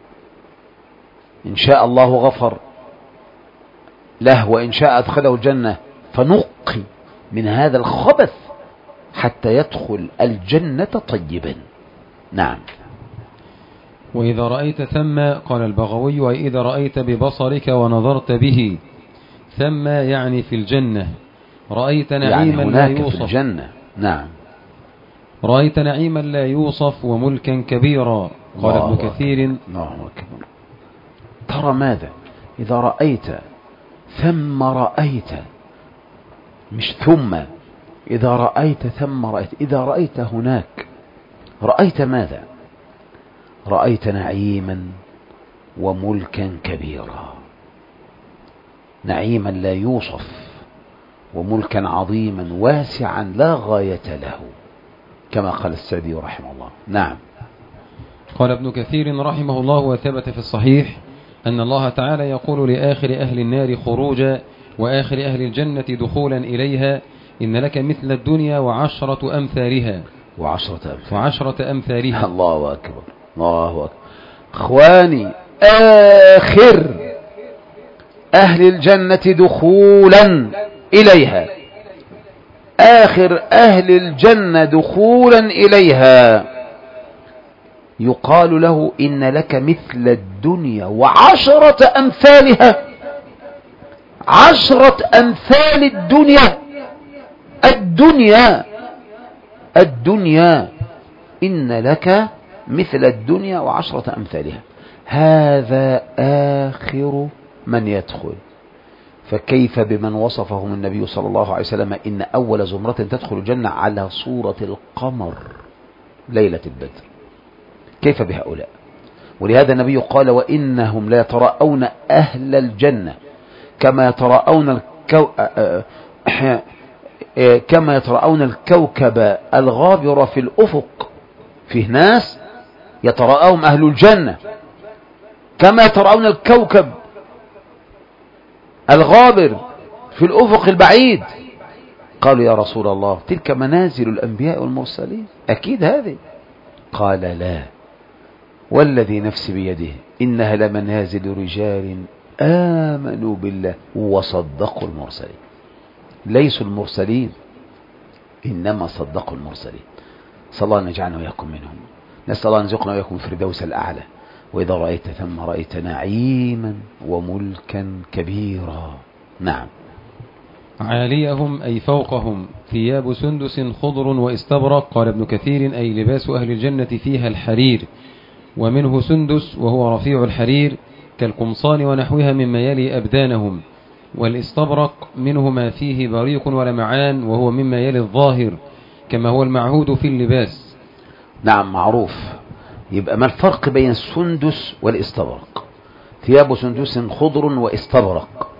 إن شاء الله غفر له وإن شاء أدخله الجنة، فنقي من هذا الخبث حتى يدخل الجنة طيبا. نعم. وإذا رأيت ثم، قال البغوي، وإذا رأيت ببصرك ونظرت به، ثم يعني في الجنة، رأيت نعيما لا يوصف. في الجنة. نعم. رأيت نعيما لا يوصف وملكا كبيرا. قال ابن كثير: الله أكبر. ترى ماذا؟ إذا رأيت ثم رأيت، مش ثم، إذا رأيت ثم رأيت. إذا رأيت هناك رأيت ماذا؟ رأيت نعيما وملكا كبيرا، نعيما لا يوصف وملكا عظيما واسعا لا غاية له، كما قال السعدي رحمه الله. نعم. قال ابن كثير رحمه الله: وثبت في الصحيح أن الله تعالى يقول لآخر أهل النار خروجا وآخر أهل الجنة دخولا إليها: إن لك مثل الدنيا وعشرة أمثالها. وعشرة أمثالها. الله أكبر، الله أكبر. أخواني، آخر أهل الجنة دخولا إليها، آخر أهل الجنة دخولا إليها يقال له: إن لك مثل الدنيا وعشرة أمثالها. 10 أمثال الدنيا، إن لك مثل الدنيا وعشرة أمثالها. هذا آخر من يدخل، فكيف بمن وصفهم النبي صلى الله عليه وسلم: إن أول زمرة تدخل الجنة على صورة القمر ليلة البدر. كيف بهؤلاء؟ ولهذا النبي قال: وإنهم لا يتراءون أهل الجنة كما يتراءون الكوكب الغابر في الأفق. فيه ناس يتراءهم أهل الجنة كما يتراءون الكوكب الغابر في الأفق البعيد. قالوا: يا رسول الله، تلك منازل الأنبياء والمرسلين، أكيد هذه. قال: لا، والذي نفسي بيده، إنها لمنازل رجال آمنوا بالله وصدقوا المرسلين. ليسوا المرسلين، إنما صدقوا المرسلين. صلى الله أن يجعلنا وإياكم منهم. نسأل الله أن يرزقنا وإياكم الفردوس الأعلى. وإذا رأيت ثم رأيت نعيما وملكا كبيرا. نعم. عاليهم أي فوقهم ثياب سندس خضر واستبرق. قال ابن كثير: أي لباس أهل الجنة فيها الحرير، ومنه سندس وهو رفيع الحرير كالقمصان ونحوها مما يلي أبدانهم، والاستبرق منه ما فيه بريق ولمعان وهو مما يلي الظاهر كما هو المعهود في اللباس. نعم، معروف. يبقى ما الفرق بين السندس والاستبرق؟ ثياب سندس خضر واستبرق.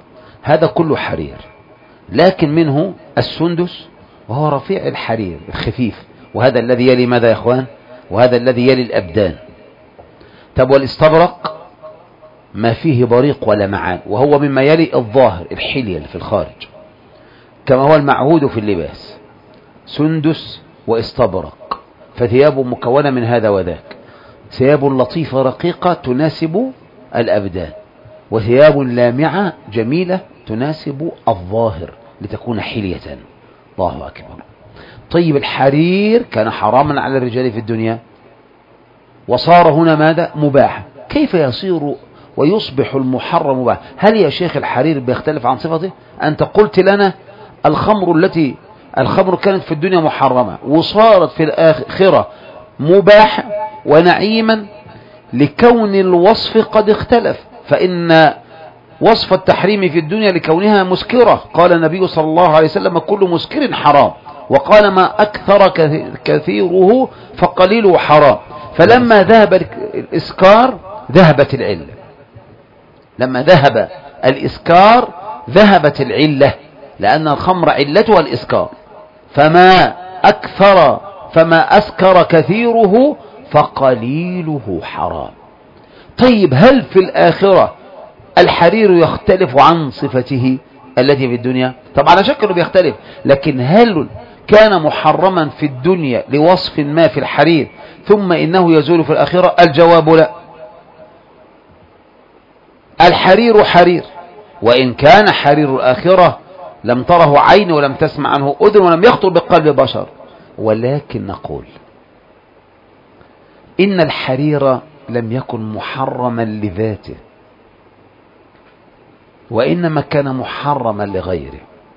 هذا كله حرير، لكن منه السندس وهو رفيع الحرير الخفيف، وهذا الذي يلي ماذا يا اخوان؟ وهذا الذي يلي الأبدان. طب والاستبرق ما فيه بريق ولا معان، وهو مما يلي الظاهر الحلية في الخارج، كما هو المعهود في اللباس، سندس واستبرق، فثياب مكونة من هذا وذاك، ثياب لطيفة رقيقة تناسب الأبدان، وثياب لامعة جميلة تناسب الظاهر لتكون حلية. الله أكبر. طيب الحرير كان حراما على الرجال في الدنيا، وصار هنا ماذا؟ مباح. كيف يصير ويصبح المحرم مباح؟ هل يا شيخ الحرير بيختلف عن صفته؟ أنت قلت لنا الخمر كانت في الدنيا محرمة وصارت في الآخرة مباح ونعيما لكون الوصف قد اختلف، فإن وصف التحريم في الدنيا لكونها مسكرة، قال النبي صلى الله عليه وسلم كل مسكر حرام، وقال ما أكثر كثيره فقليله حرام. فلما ذهب الإسكار ذهبت العلة، لما ذهب الإسكار ذهبت العلة، لأن الخمر علتها الإسكار، فما أسكر كثيره فقليله حرام. طيب هل في الآخرة الحرير يختلف عن صفته التي في الدنيا؟ طبعا على شكله بيختلف، لكن هل كان محرما في الدنيا لوصف ما في الحرير ثم إنه يزول في الآخرة؟ الجواب لا. الحرير حرير، وإن كان حرير الآخرة لم تره عين ولم تسمع عنه أذن ولم يخطر بقلب بشر، ولكن نقول إن الحرير لم يكن محرما لذاته، وإنما كان محرما لغيره،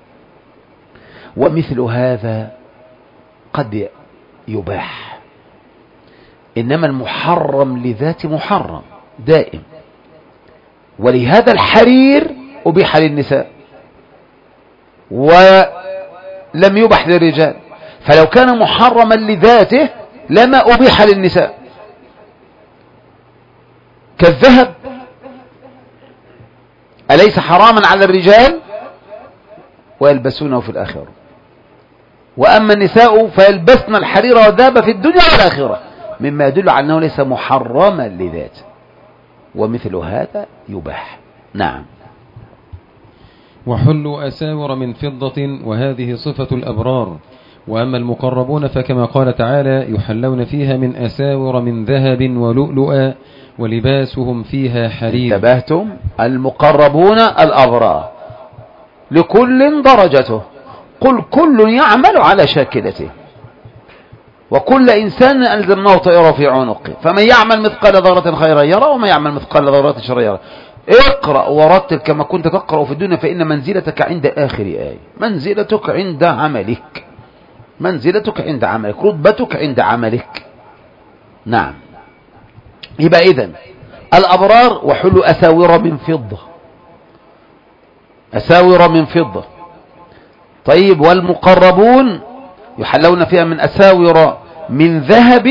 ومثل هذا قد يباح، إنما المحرم لذاته محرم دائم. ولهذا الحرير أبيح للنساء ولم يبح للرجال، فلو كان محرما لذاته لما أبيح للنساء، كالذهب أليس حراما على الرجال ويلبسونه في الآخرة، وأما النساء فيلبسن الحرير والذهب في الدنيا والآخرة، مما يدل على أنه ليس محرما لذاته، ومثل هذا يباح. نعم. وحلوا أساور من فضة، وهذه صفة الأبرار. وأما المقربون فكما قال تعالى يحلون فيها من أساور من ذهب ولؤلؤا ولباسهم فيها حرير. انتبهتم؟ المقربون الأبرار لكل درجته، قل كل يعمل على شاكلته، وكل إنسان ألزمناه طائره في عنقه، فمن يعمل مثقال ذرة خيرا يرى ومن يعمل مثقال ذرة شرا يرى. اقرأ ورتل كما كنت تقرأ في الدنيا، فإن منزلتك عند آخر آية، منزلتك عند عملك، منزلتك عند عملك، رتبتك عند عملك. نعم. يبقى إذن الأبرار وحلوا أساور من فضة، أساور من فضة. طيب والمقربون يحلون فيها من أساور من ذهب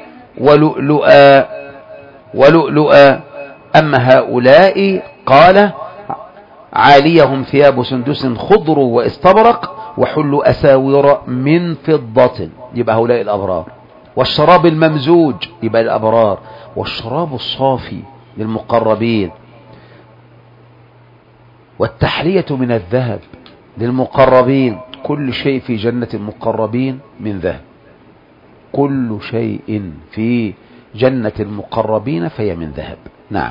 ولؤلؤا. أما هؤلاء قال عاليهم ثياب سندس خضر واستبرق وحلوا أساور من فضة، يبقى هؤلاء الأبرار. والشراب الممزوج يبقى الأبرار، والشراب الصافي للمقربين. والتحلية من الذهب للمقربين، كل شيء في جنة المقربين من ذهب، كل شيء في جنة المقربين فهي من ذهب. نعم.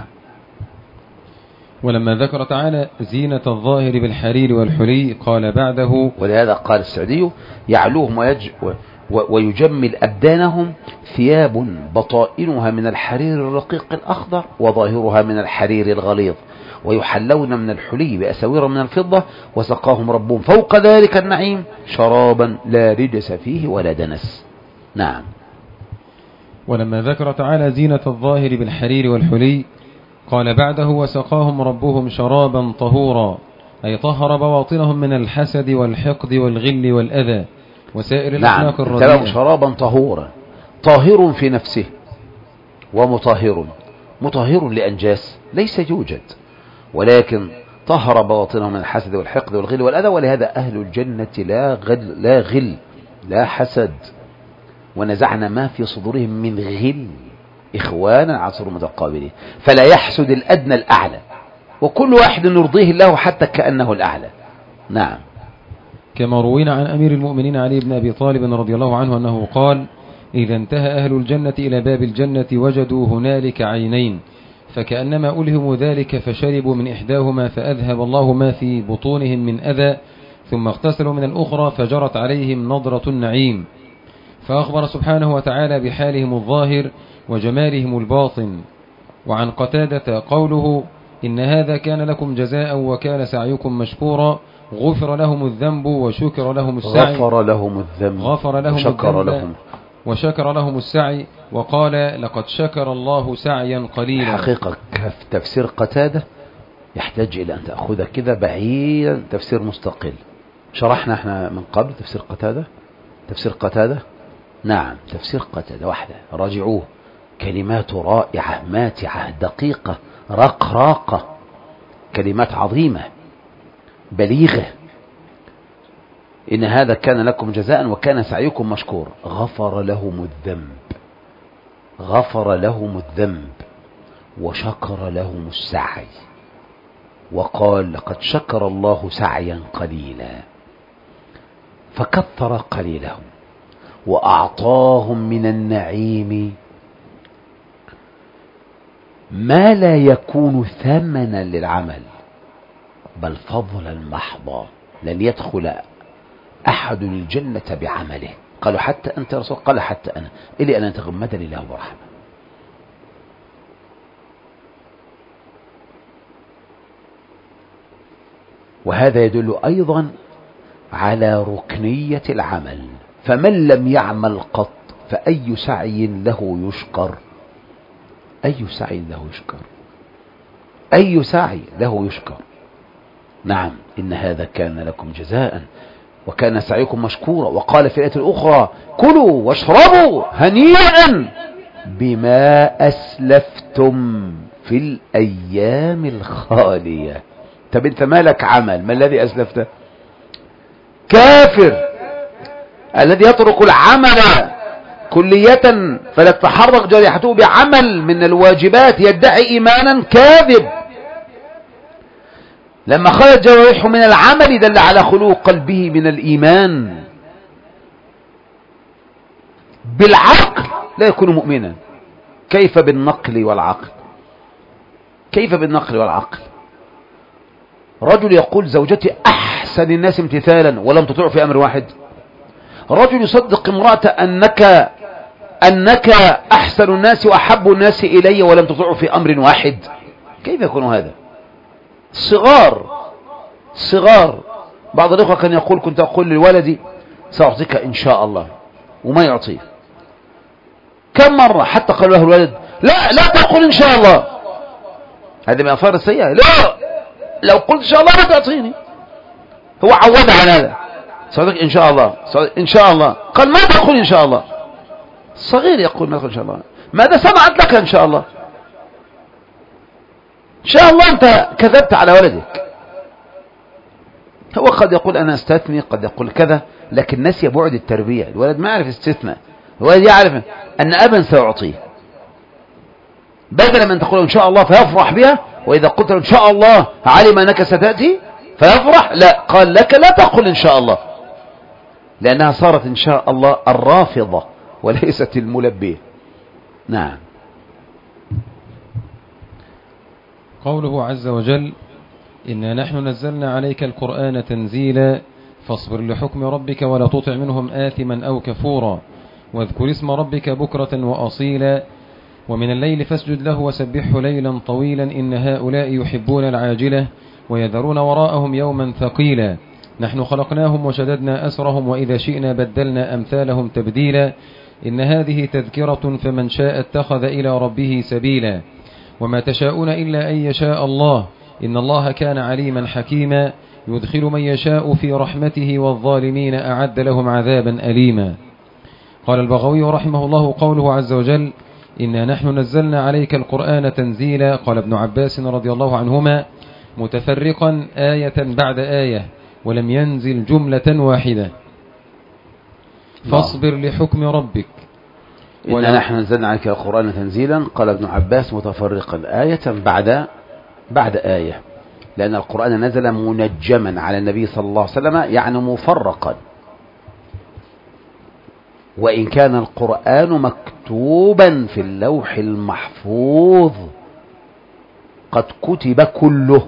ولما ذكر تعالى زينة الظاهر بالحرير والحلي قال بعده، ولهذا قال السعدي يعلوهم ويجمل أبدانهم ثياب بطائنها من الحرير الرقيق الأخضر وظاهرها من الحرير الغليظ، ويحلون من الحلي بأساور من الفضة، وسقاهم ربهم فوق ذلك النعيم شرابا لا رجس فيه ولا دنس. نعم. ولما ذكر تعالى زينة الظاهر بالحرير والحلي قال بعده وسقاهم ربهم شرابا طهورا، أي طهر بواطنهم من الحسد والحقد والغل والأذى وسائر الأخلاق الرديئة. نعم. شرابا طهورا، طاهر في نفسه ومطهر، مطهر لأنجاس ليس يوجد، ولكن طهر بواطنهم من الحسد والحقد والغل والأذى. ولهذا أهل الجنة لا غل لا حسد، ونزعنا ما في صدورهم من غل إخوانا على سرور متقابلين، فلا يحسد الأدنى الأعلى، وكل واحد يرضيه الله حتى كأنه الأعلى. نعم. كما روينا عن أمير المؤمنين علي بن أبي طالب رضي الله عنه أنه قال: إذا انتهى أهل الجنة إلى باب الجنة وجدوا هنالك عينين، فكأنما ألهموا ذلك فشربوا من إحداهما فأذهب الله ما في بطونهم من أذى، ثم اغتسلوا من الأخرى فجرت عليهم نضرة النعيم. فأخبر سبحانه وتعالى بحالهم الظاهر وجمالهم الباطن. وعن قتادة قوله: إن هذا كان لكم جزاء وكان سعيكم مشكورا، غفر لهم الذنب وشكر لهم السعي. وشكر لهم السعي، وقال: لقد شكر الله سعيا قليلا. حقيقة تفسير قتادة يحتاج إلى أن تأخذ كذا بعيدا، تفسير مستقل. شرحنا احنا من قبل تفسير قتادة. نعم، تفسير قتادة وحده راجعوه، كلمات رائعة ماتعة دقيقة رقراقة، كلمات عظيمة بليغة. إن هذا كان لكم جزاء وكان سعيكم مشكور، غفر لهم الذنب وشكر لهم السعي، وقال: لقد شكر الله سعيا قليلا، فكثر قليلهم وأعطاهم من النعيم ما لا يكون ثمنا للعمل بل فضلا محضا. لن يدخل أحد الجنة بعمله. قالوا: حتى أنت يا رسول؟ قال: حتى أنا، إلي أن يتغمدني الله برحمة. وهذا يدل أيضا على ركنية العمل، فمن لم يعمل قط فأي سعي له يشكر؟ أي سعي له يشكر؟ نعم، إن هذا كان لكم جزاء وكان سعيكم مشكورا. وقال في الآية الأخرى: كلوا واشربوا هنيئا بما أسلفتم في الأيام الخالية. طب انت مالك عمل؟ ما الذي أسلفته؟ كافر الذي يترك العمل كلية فلا تتحرك جارحته بعمل من الواجبات يدعي إيمانا كاذب. لما خرج جوارحه من العمل دل على خلو قلبه من الإيمان. بالعقل لا يكون مؤمنا. كيف بالنقل والعقل؟ رجل يقول: زوجتي أحسن الناس امتثالا ولم تطيع في أمر واحد. رجل يصدق امرأة أنك أحسن الناس وأحب الناس إلي ولم تطيع في أمر واحد. كيف يكون هذا؟ صغار. بعض الإخوة كان يقول: كنت أقول لولدي سأعطيك إن شاء الله، وما يعطيه. كم مرة حتى قال له الولد: لا تقول إن شاء الله. هذه من أثار السيئة. لا، لو قلت إن شاء الله لا تعطيني. هو عود على هذا، سأعطيك إن شاء الله. قال: ما تقول إن شاء الله. صغير يقول: ما تقول إن شاء الله. ماذا صنعت لك إن شاء الله؟ إن شاء الله أنت كذبت على ولدك. هو قد يقول: أنا استثني، قد يقول كذا، لكن نسي بعد التربية. الولد ما يعرف استثناء، الولد يعرف أن أبا سيعطيه. بدل من تقول إن شاء الله فيفرح بها، وإذا قلت إن شاء الله علم أنك ستأتي فيفرح. لا، قال لك لا تقل إن شاء الله، لأنها صارت إن شاء الله الرافضة وليست الملبية. نعم. قوله عز وجل: إنا نحن نزلنا عليك القرآن تنزيلا فاصبر لحكم ربك ولا تطع منهم آثما أو كفورا واذكر اسم ربك بكرة وأصيلا ومن الليل فاسجد له وسبحه ليلا طويلا إن هؤلاء يحبون العاجلة ويذرون وراءهم يوما ثقيلا نحن خلقناهم وشددنا أسرهم وإذا شئنا بدلنا أمثالهم تبديلا إن هذه تذكرة فمن شاء اتخذ إلى ربه سبيلا وما تشاءون إلا أن يشاء الله إن الله كان عليما حكيما يدخل من يشاء في رحمته والظالمين أعد لهم عذابا أليما. قال البغوي رحمه الله: قوله عز وجل إنا نحن نزلنا عليك القرآن تنزيلا. قال ابن عباس رضي الله عنهما: متفرقا آية بعد آية ولم ينزل جملة واحدة. فاصبر لحكم ربك. إنا نحن نزلنا عليك القرآن تنزيلا. قال ابن عباس متفرقا آية بعد آية، لأن القرآن نزل منجما على النبي صلى الله عليه وسلم، يعني مفرقا. وإن كان القرآن مكتوبا في اللوح المحفوظ قد كتب كله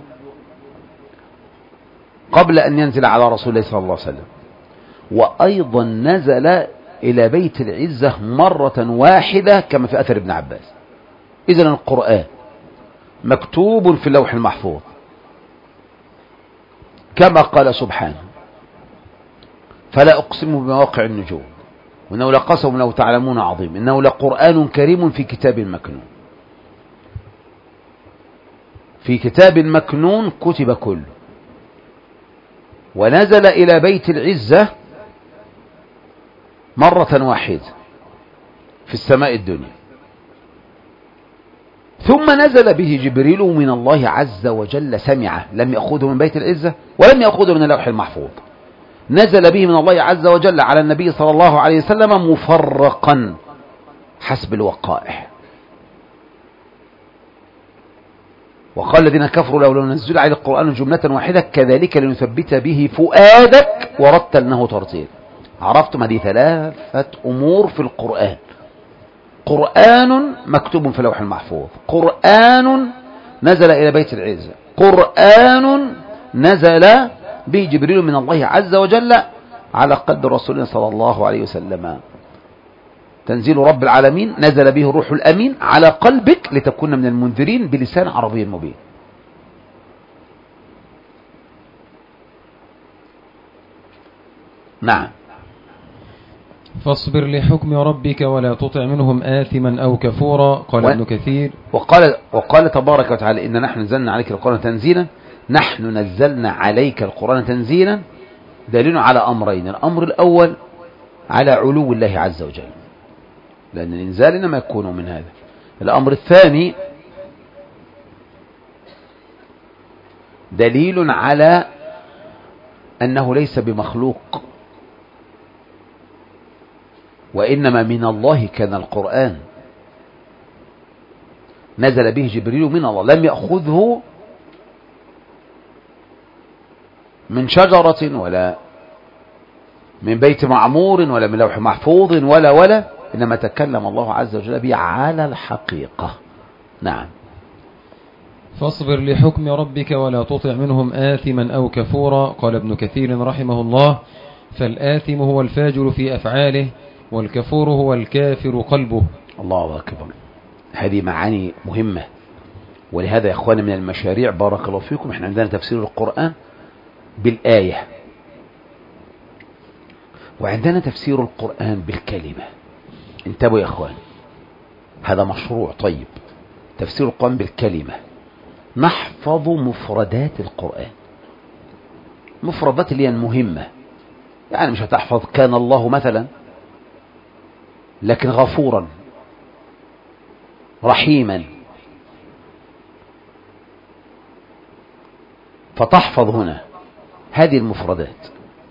قبل أن ينزل على رسول الله صلى الله عليه وسلم، وأيضا نزل إلى بيت العزة مرة واحدة كما في أثر ابن عباس. إذن القرآن مكتوب في اللوح المحفوظ كما قال سبحانه: فلا أقسم بمواقع النجوم وإنه لقسم لو تعلمون عظيم إنه لقرآن كريم في كتاب مكنون. في كتاب مكنون كتب كله، ونزل إلى بيت العزة مرة واحدة في السماء الدنيا، ثم نزل به جبريل من الله عز وجل سمعه، لم يأخذه من بيت العزة ولم يأخذه من اللوح المحفوظ، نزل به من الله عز وجل على النبي صلى الله عليه وسلم مفرقا حسب الوقائع. وقال الذين كفروا لولا نزل عليه القرآن جملة واحدة كذلك لنثبت به فؤادك ورتلناه ترتيلا. عرفتم هذه ثلاثة أمور في القرآن: قرآن مكتوب في اللوح المحفوظ، قرآن نزل إلى بيت العزة، قرآن نزل به جبريل من الله عز وجل على قد رسولنا صلى الله عليه وسلم. تنزيل رب العالمين نزل به الروح الأمين على قلبك لتكون من المنذرين بلسان عربي مبين. نعم. فاصبر لحكم ربك ولا تطع منهم آثما أو كفورا. قال ابن كثير وقال تبارك وتعالى: إن نحن نزلنا عليك القرآن تنزيلا. نحن نزلنا عليك القرآن تنزيلا دليل على أمرين: الأمر الأول على علو الله عز وجل، لأن الإنزال إنما يكون من هذا. الأمر الثاني دليل على أنه ليس بمخلوق، وإنما من الله كان القرآن، نزل به جبريل من الله، لم يأخذه من شجرة ولا من بيت معمور ولا من لوح محفوظ ولا إنما تكلم الله عز وجل به على الحقيقة. نعم. فاصبر لحكم ربك ولا تطع منهم آثما أو كفورا. قال ابن كثير رحمه الله: فالآثم هو الفاجر في أفعاله، والكفور هو الكافر قلبه. الله أكبر. هذه معاني مهمة، ولهذا يا أخواني من المشاريع بارك الله فيكم احنا عندنا تفسير القرآن بالآية، وعندنا تفسير القرآن بالكلمة. انتبهوا يا أخوان، هذا مشروع طيب. تفسير القرآن بالكلمة، نحفظ مفردات القرآن، مفردات اللي هي المهمة. يعني مش هتحفظ كان الله مثلا، لكن غفورا رحيما، فتحفظ هنا هذه المفردات.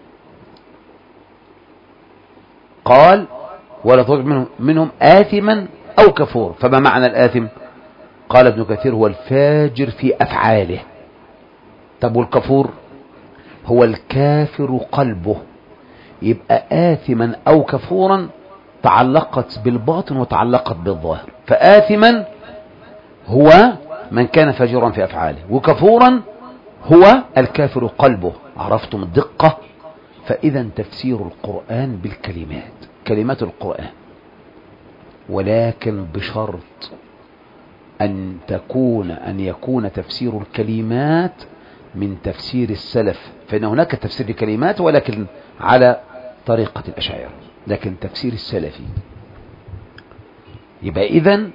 قال: ولا تطع منهم آثما أو كفور. فما معنى الآثم؟ قال ابن كثير: هو الفاجر في أفعاله. طب والكفور؟ هو الكافر قلبه. يبقى آثما أو كفورا تعلقت بالباطن وتعلقت بالظاهر. فآثما هو من كان فاجرا في أفعاله، وكفورا هو الكافر قلبه. عرفتم الدقة؟ فإذا تفسير القرآن بالكلمات، كلمات القرآن، ولكن بشرط أن يكون تفسير الكلمات من تفسير السلف، فإن هناك تفسير الكلمات ولكن على طريقة الأشاعرة، لكن تفسير السلفي. يبقى إذن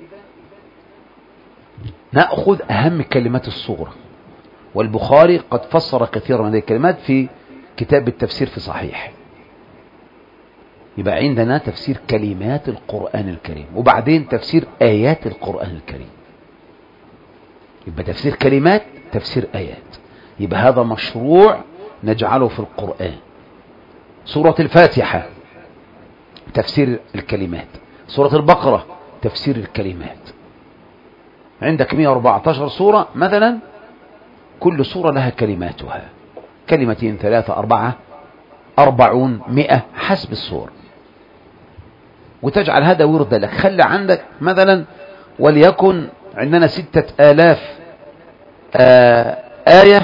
نأخذ أهم كلمات الصورة، والبخاري قد فسر كثيرا من هذه الكلمات في كتاب التفسير في صحيح. يبقى عندنا تفسير كلمات القرآن الكريم، وبعدين تفسير آيات القرآن الكريم. يبقى تفسير كلمات، تفسير آيات. يبقى هذا مشروع نجعله في القرآن. سورة الفاتحة تفسير الكلمات، سورة البقرة تفسير الكلمات. عندك 114 سورة مثلا، كل سورة لها كلماتها، كلمتين 3 4 40 100 حسب السورة. وتجعل هذا ورد لك. خلي عندك مثلا وليكن عندنا 6000 آية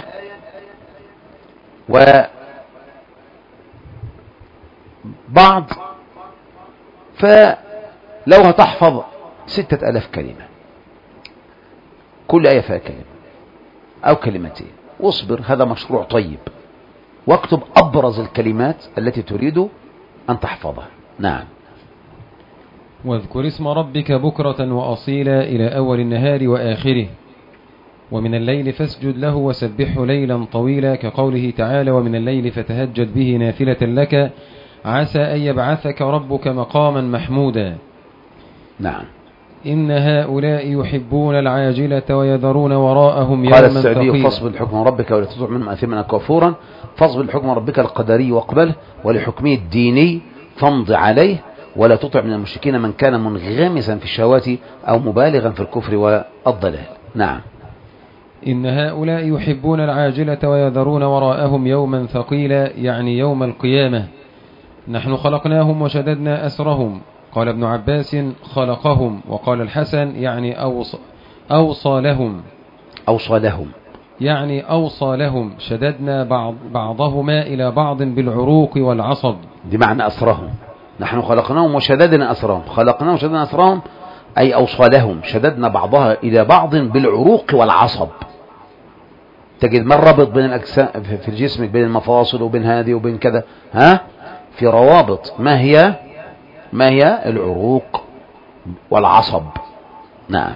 وبعض، فلو هتحفظ 6000 كلمة، كل آية فيها كلمة أو كلمتين، واصبر. هذا مشروع طيب. واكتب أبرز الكلمات التي تريد أن تحفظها. نعم. واذكر اسم ربك بكرة وأصيلا إلى أول النهار وآخره، ومن الليل فاسجد له وسبحه ليلا طويلا، كقوله تعالى ومن الليل فتهجد به نافلة لك عسى أن يبعثك ربك مقاما محمودا. نعم. إن هؤلاء يحبون العاجلة ويذرون وراءهم قال يوما السعدي ثقيلا. فاصبر لحكم ربك ولا تطع منهم آثما كفورا. فاصبر لحكم ربك القدري واقبله، ولحكمه الديني فامض عليه، ولا تطع من المشركين من كان منغمسا في الشهوات أو مبالغا في الكفر والضلال. نعم. إن هؤلاء يحبون العاجلة ويذرون وراءهم يوما ثقيلا، يعني يوم القيامة. نحن خلقناهم وشددنا أسرهم. قال ابن عباس خلقهم، وقال الحسن يعني أوصى لهم. أوصى لهم يعني أوصى لهم، شددنا بعضهما إلى بعض بالعروق والعصب. دي معنى أسرهم. نحن خلقناهم وشددنا أسرهم. خلقناهم وشددنا أسرهم أي أوصى لهم، شددنا بعضها إلى بعض بالعروق والعصب. تجد ما الرابط بين الأجسام في الجسم، بين المفاصل وبين هذه وبين كذا، في روابط. ما هي العروق والعصب. نعم.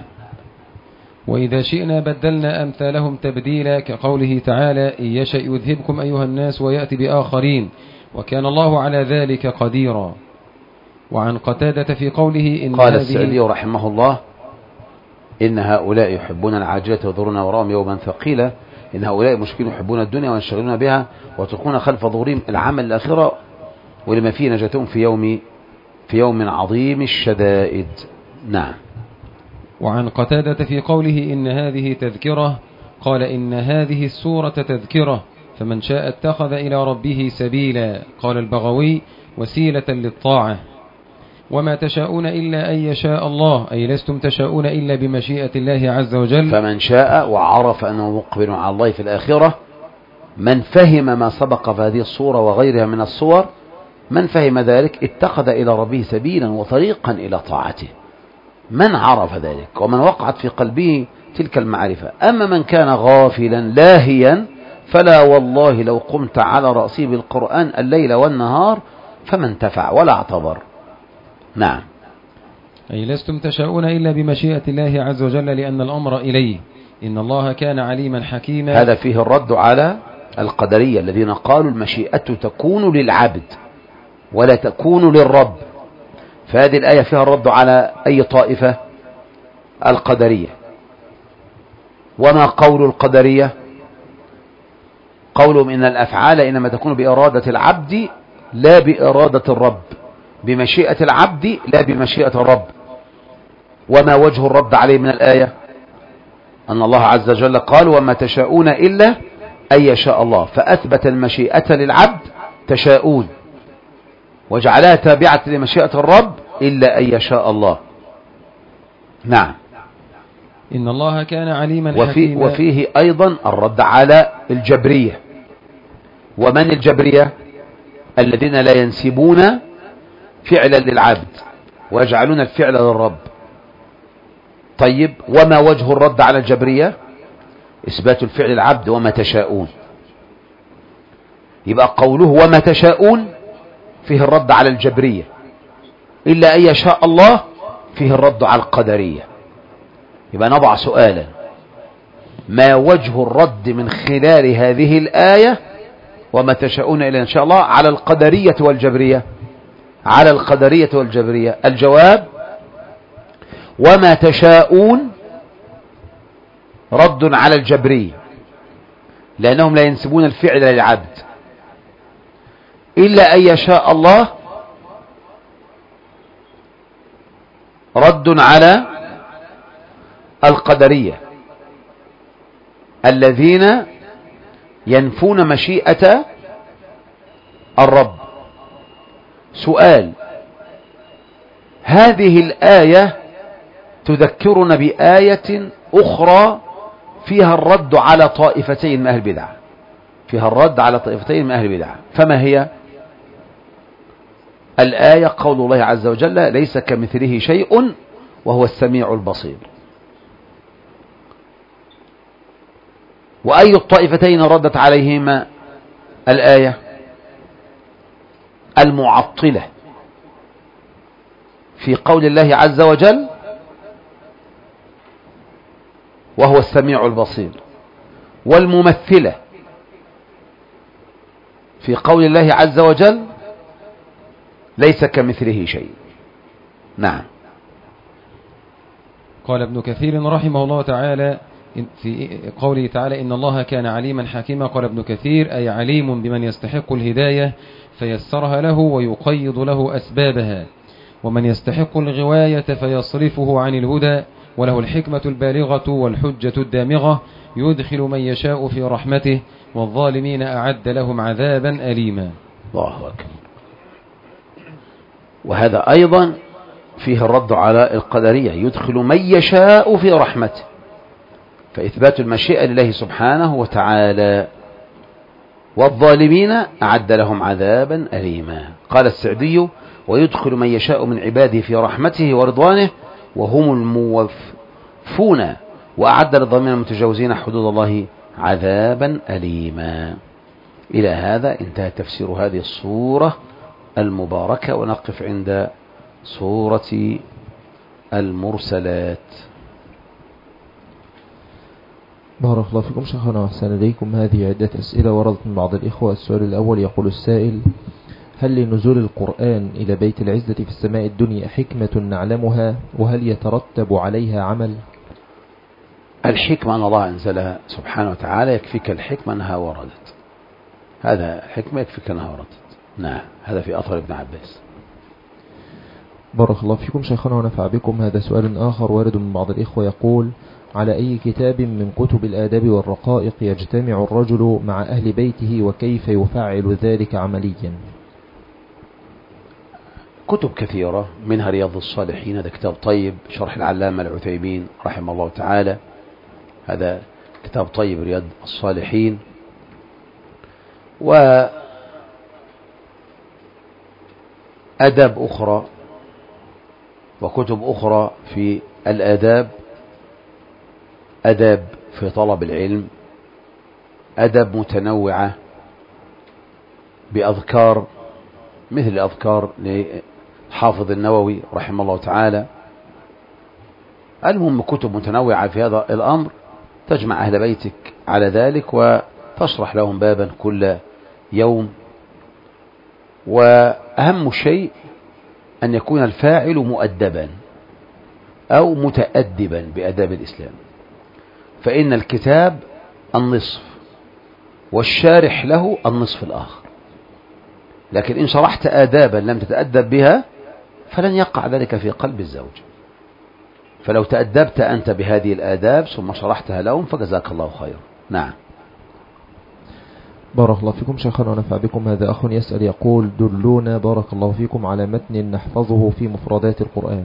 وإذا شئنا بدلنا أمثالهم تبديلا، كقوله تعالى إن يشأ يذهبكم أيها الناس ويأتي بآخرين وكان الله على ذلك قديرا. وعن قتادة في قوله إن قال السعدي رحمه الله إن هؤلاء يحبون العاجلة ويذرون وراءهم يوما ثقيلا. إن هؤلاء مشركين يحبون الدنيا وينشغلون بها ويتركون خلف ظهورهم العمل الآخرة ولما فيه نجاتهم في يوم عظيم الشدائد. نعم. وعن قتادة في قوله إن هذه تذكرة، قال إن هذه السورة تذكرة، فمن شاء اتخذ إلى ربه سبيلا. قال البغوي وسيلة للطاعة. وما تشاءون إلا أن يشاء الله، أي لستم تشاءون إلا بمشيئة الله عز وجل. فمن شاء وعرف أنه مقبل على الله في الآخرة، من فهم ما سبق في هذه الصورة وغيرها من الصور، من فهم ذلك اتخذ إلى ربه سبيلا وطريقا إلى طاعته. من عرف ذلك ومن وقعت في قلبه تلك المعرفة. أما من كان غافلا لاهيا فلا والله لو قمت على رأسه بالقرآن الليل والنهار فما انتفع ولا اعتبر. نعم. أي لستم تشاءون إلا بمشيئة الله عز وجل لأن الأمر إليه. إن الله كان عليما حكيما. هذا فيه الرد على القدرية الذين قالوا المشيئة تكون للعبد ولا تكون للرب. فهذه الآية فيها الرد على أي طائفة؟ القدرية. وما قول القدرية؟ قولهم إن الأفعال إنما تكون بإرادة العبد لا بإرادة الرب، بمشيئة العبد لا بمشيئة الرب. وما وجه الرد عليه من الآية؟ أن الله عز وجل قال وما تشاءون إلا أن يشاء الله، فأثبت المشيئة للعبد تشاءون وجعلها تابعة لمشيئة الرب إلا أن يشاء الله. نعم. إن الله كان عليما حكيما. وفيه أيضا الرد على الجبرية. ومن الجبرية؟ الذين لا ينسبون فعلا للعبد ويجعلون الفعل للرب. طيب، وما وجه الرد على الجبرية؟ إثبات الفعل العبد وما تشاءون. يبقى قوله وما تشاءون فيه الرد على الجبرية، إلا أن يشاء الله فيه الرد على القدرية. يبقى نضع سؤالا: ما وجه الرد من خلال هذه الآية وما تشاءون إلا إن شاء الله على القدرية والجبرية؟ على القدرية والجبرية. الجواب: وما تشاءون رد على الجبرية، لأنهم لا ينسبون الفعل للعبد إلا أن يشاء الله. رد على القدرية الذين ينفون مشيئة الرب. سؤال: هذه الآية تذكرنا بآية أخرى فيها الرد على طائفتين من أهل البدع، فيها الرد على طائفتين من أهل البدع، فما هي الآية؟ قول الله عز وجل: ليس كمثله شيء وهو السميع البصير. وأي الطائفتين ردت عليهما الآية؟ المعطلة في قول الله عز وجل وهو السميع البصير، والممثلة في قول الله عز وجل ليس كمثله شيء. نعم. قال ابن كثير رحمه الله تعالى في قوله تعالى: إن الله كان عليما حكيما. قال ابن كثير: أي عليم بمن يستحق الهداية فيسرها له ويقيض له أسبابها، ومن يستحق الغواية فيصرفه عن الهدى، وله الحكمة البالغة والحجة الدامغة، يدخل من يشاء في رحمته، والظالمين أعد لهم عذابا أليما. الله أكبر. وهذا أيضا فيه الرد على القدرية، يدخل من يشاء في رحمته، فإثبات المشيئة لله سبحانه وتعالى. والظالمين أعد لهم عذابا أليما. قال السعدي: ويدخل من يشاء من عباده في رحمته ورضوانه وهم الموفون، وأعد للظالمين المتجاوزين حدود الله عذابا أليما. إلى هذا انتهى تفسير هذه الصورة المباركة، ونقف عند سورة المرسلات. بارك الله فيكم شيخنا وأحسن إليكم. هذه عدة أسئلة وردت من بعض الإخوة. السؤال الأول يقول السائل: هل لنزول القرآن إلى بيت العزة في السماء الدنيا حكمة نعلمها، وهل يترتب عليها عمل؟ الحكمة أن الله أنزلها سبحانه وتعالى، يكفيك الحكمة أنها وردت، هذا حكمة يكفيك أنها وردت. نعم، هذا في أثر ابن عباس. بارك الله فيكم شيخنا ونفع بكم. هذا سؤال آخر وارد من بعض الإخوة يقول: على أي كتاب من كتب الآداب والرقائق يجتمع الرجل مع أهل بيته، وكيف يفعل ذلك عمليا؟ كتب كثيرة، منها رياض الصالحين، هذا كتاب طيب، شرح العلامة العثيمين رحمه الله تعالى، هذا كتاب طيب رياض الصالحين. وأدب أخرى وكتب أخرى في الآداب، أدب في طلب العلم، أدب متنوعة بأذكار مثل أذكار لحافظ النووي رحمه الله تعالى. المهم كتب متنوعة في هذا الأمر، تجمع أهل بيتك على ذلك وتشرح لهم بابا كل يوم. وأهم شيء أن يكون الفاعل مؤدبا أو متأدبا بأداب الإسلام، فإن الكتاب النصف والشارح له النصف الآخر. لكن إن شرحت آدابا لم تتأدب بها فلن يقع ذلك في قلب الزوج. فلو تأدبت أنت بهذه الآداب ثم شرحتها لهم فجزاك الله خير. نعم. بارك الله فيكم شيخنا ونفع بكم. هذا أخ يسأل يقول: دلونا بارك الله فيكم على متن نحفظه في مفردات القرآن.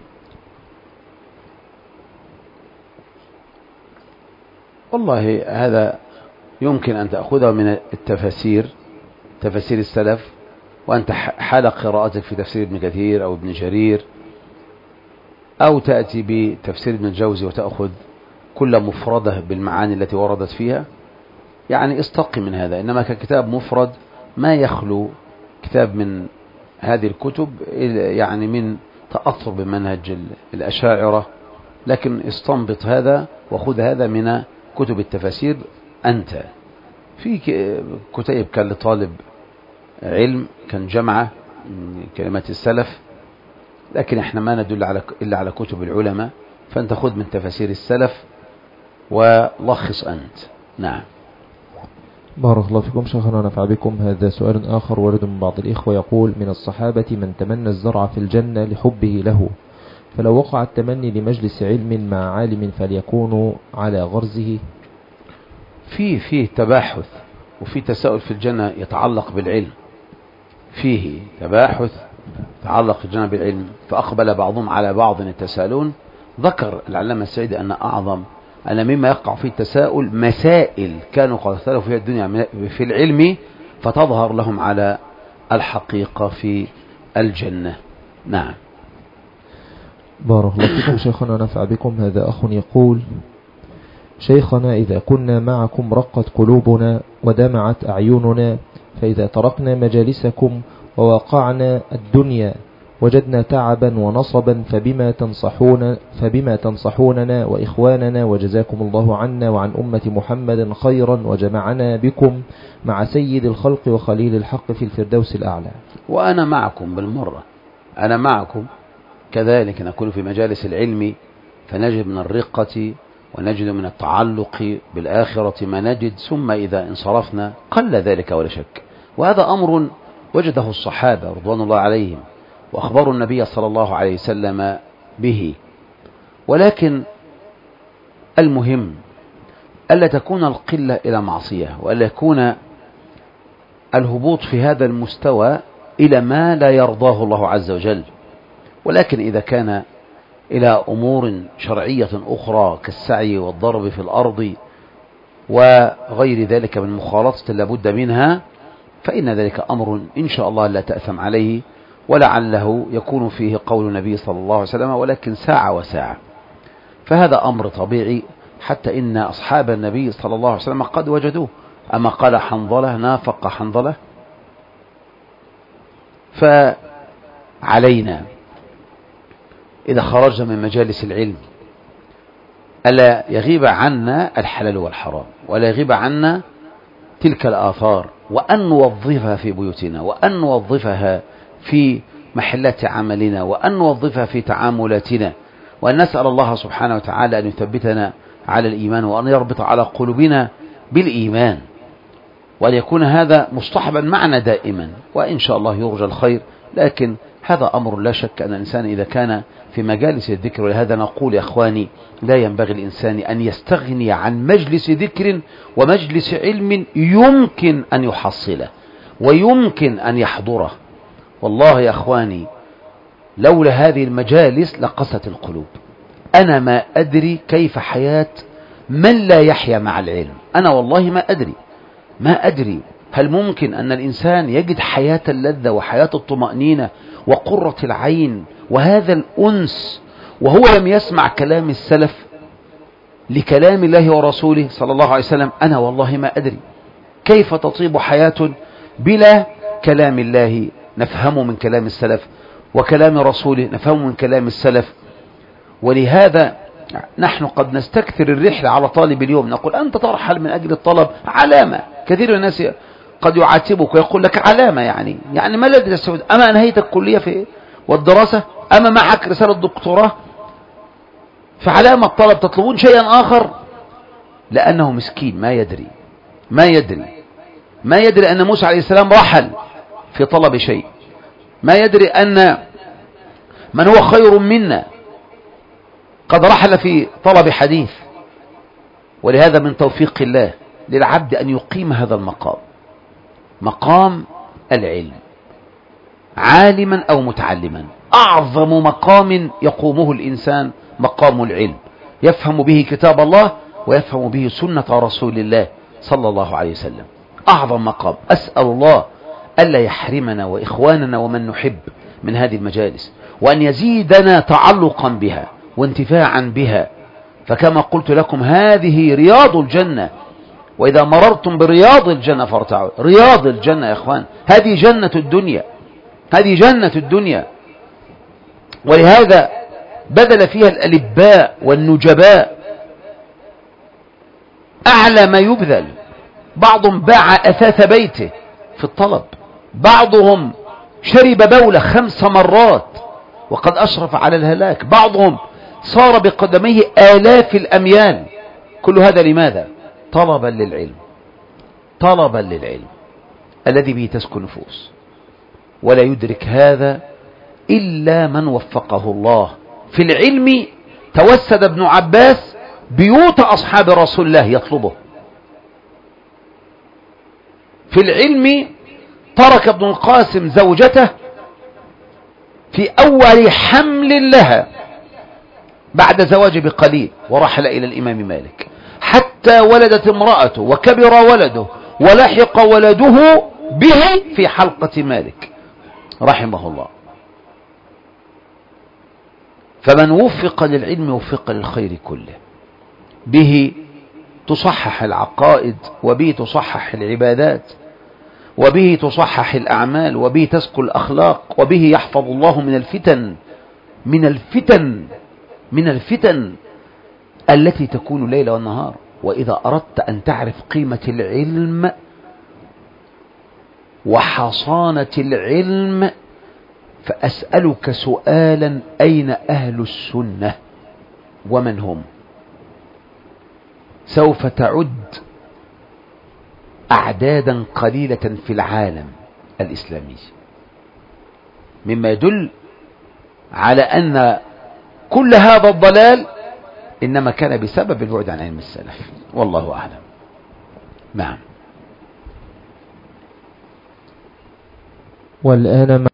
والله هذا يمكن أن تأخذه من التفاسير، تفاسير السلف، وأنت حال قراءتك في تفسير ابن كثير أو ابن جرير، أو تأتي بتفسير ابن الجوزي وتأخذ كل مفردة بالمعاني التي وردت فيها، يعني استقي من هذا. إنما ككتاب مفرد ما يخلو كتاب من هذه الكتب يعني من تأثر بمنهج الأشاعرة، لكن استنبط هذا وخذ هذا من كتب التفاسير. أنت في كتيب كان لطالب علم كان جمعة كلمات السلف، لكن احنا ما ندل إلا على كتب العلماء، فأنت خذ من تفاسير السلف ولخص أنت. نعم. بارك الله فيكم شيخنا ونفع بكم. هذا سؤال آخر ورد من بعض الإخوة يقول: من الصحابة من تمنى الزرع في الجنة لحبه له، فلو وقع التمني لمجلس علم مع عالم فليكون على غرزه؟ فيه تباحث وفي تساؤل في الجنة يتعلق بالعلم، فيه تباحث يتعلق في الجنة بالعلم، فأقبل بعضهم على بعض يتساءلون. ذكر العلامة السعيدي أن مما يقع فيه التساؤل مسائل كانوا قد اختلفوا فيها الدنيا في العلم فتظهر لهم على الحقيقة في الجنة. نعم. بارك الله فيكم شيخنا ونفع بكم. هذا أخ يقول: شيخنا، إذا كنا معكم رقت قلوبنا ودمعت أعيننا، فإذا تركنا مجالسكم وواقعنا الدنيا وجدنا تعبا ونصبا فبما تنصحوننا وإخواننا، وجزاكم الله عنا وعن أمة محمد خيرا، وجمعنا بكم مع سيد الخلق وخليل الحق في الفردوس الأعلى. وأنا معكم بالمرة، أنا معكم كذلك، نكون في مجالس العلم فنجد من الرقة ونجد من التعلق بالآخرة ما نجد، ثم إذا انصرفنا قل ذلك ولا شك. وهذا أمر وجده الصحابة رضوان الله عليهم وأخبروا النبي صلى الله عليه وسلم به. ولكن المهم ألا تكون القلة إلى معصية، وألا يكون الهبوط في هذا المستوى إلى ما لا يرضاه الله عز وجل. ولكن إذا كان إلى أمور شرعية أخرى كالسعي والضرب في الأرض وغير ذلك من مخالطة لابد منها، فإن ذلك أمر إن شاء الله لا تأثم عليه، ولعله يكون فيه قول النبي صلى الله عليه وسلم: ولكن ساعة وساعة. فهذا أمر طبيعي، حتى إن أصحاب النبي صلى الله عليه وسلم قد وجدوه. أما قال حنظلة: نافق حنظلة. فعلينا إذا خرجنا من مجالس العلم ألا يغيب عنا الحلال والحرام، ولا يغيب عنا تلك الآثار، وأن نوظفها في بيوتنا، وأن نوظفها في محلات عملنا، وأن نوظفها في تعاملاتنا، وأن نسأل الله سبحانه وتعالى أن يثبتنا على الإيمان، وأن يربط على قلوبنا بالإيمان، وأن يكون هذا مصطحبا معنا دائما، وإن شاء الله يرجى الخير. لكن هذا أمر لا شك أن الإنسان إذا كان في مجالس الذكر، ولهذا نقول يا أخواني لا ينبغي الإنسان أن يستغني عن مجلس ذكر ومجلس علم يمكن أن يحصله ويمكن أن يحضره. والله يا أخواني لولا هذه المجالس لقست القلوب. أنا ما أدري كيف حياة من لا يحيا مع العلم، أنا والله ما أدري هل ممكن أن الإنسان يجد حياة اللذة وحياة الطمأنينة وقرة العين وهذا الأنس وهو لم يسمع كلام السلف لكلام الله ورسوله صلى الله عليه وسلم؟ أنا والله ما أدري كيف تطيب حياة بلا كلام الله نفهمه من كلام السلف، وكلام رسوله نفهمه من كلام السلف. ولهذا نحن قد نستكثر الرحلة على طالب اليوم، نقول أنت ترحل من أجل الطلب، علامة. كثير من الناس قد يعاتبك ويقول لك علامة، يعني ما الذي تستفيد؟ أما أنهيت الكلية في والدراسة؟ أما معك رسالة دكتوراه؟ فعلامة الطلب تطلبون شيئا آخر؟ لأنه مسكين ما يدري أن موسى عليه السلام رحل في طلب شيء، ما يدري أن من هو خير منا قد رحل في طلب حديث. ولهذا من توفيق الله للعبد أن يقيم هذا المقام، مقام العلم، عالما أو متعلما. أعظم مقام يقومه الإنسان مقام العلم، يفهم به كتاب الله ويفهم به سنة رسول الله صلى الله عليه وسلم. أعظم مقام. أسأل الله ألا يحرمنا وإخواننا ومن نحب من هذه المجالس، وأن يزيدنا تعلقا بها وانتفاعا بها. فكما قلت لكم هذه رياض الجنة، وإذا مررتم برياض الجنة فارتعوا. رياض الجنة يا أخوان، هذه جنة الدنيا، ولهذا بذل فيها الألباء والنجباء أعلى ما يبذل. بعضهم باع أثاث بيته في الطلب، بعضهم شرب بولة 5 مرات وقد أشرف على الهلاك، بعضهم صار بقدميه آلاف الأميال كل هذا لماذا؟ طلبا للعلم، طلبا للعلم الذي به تسكن نفوس، ولا يدرك هذا إلا من وفقه الله. في العلم توسد ابن عباس بيوت أصحاب رسول الله يطلبه. في العلم ترك ابن القاسم زوجته في أول حمل لها بعد زواج بقليل، ورحل إلى الإمام مالك حتى ولدت امرأته وكبر ولده ولحق ولده به في حلقة مالك رحمه الله. فمن وفق للعلم وفق للخير كله. به تصحح العقائد، وبه تصحح العبادات، وبه تصحح الأعمال، وبه تزكو الأخلاق، وبه يحفظ الله من الفتن التي تكون الليل والنهار. وإذا أردت أن تعرف قيمة العلم وحصانة العلم فأسألك سؤالا: أين أهل السنة ومن هم؟ سوف تعد أعدادا قليلة في العالم الإسلامي، مما يدل على أن كل هذا الضلال إنما كان بسبب البعد عن علم السلف، والله أعلم. نعم. والآن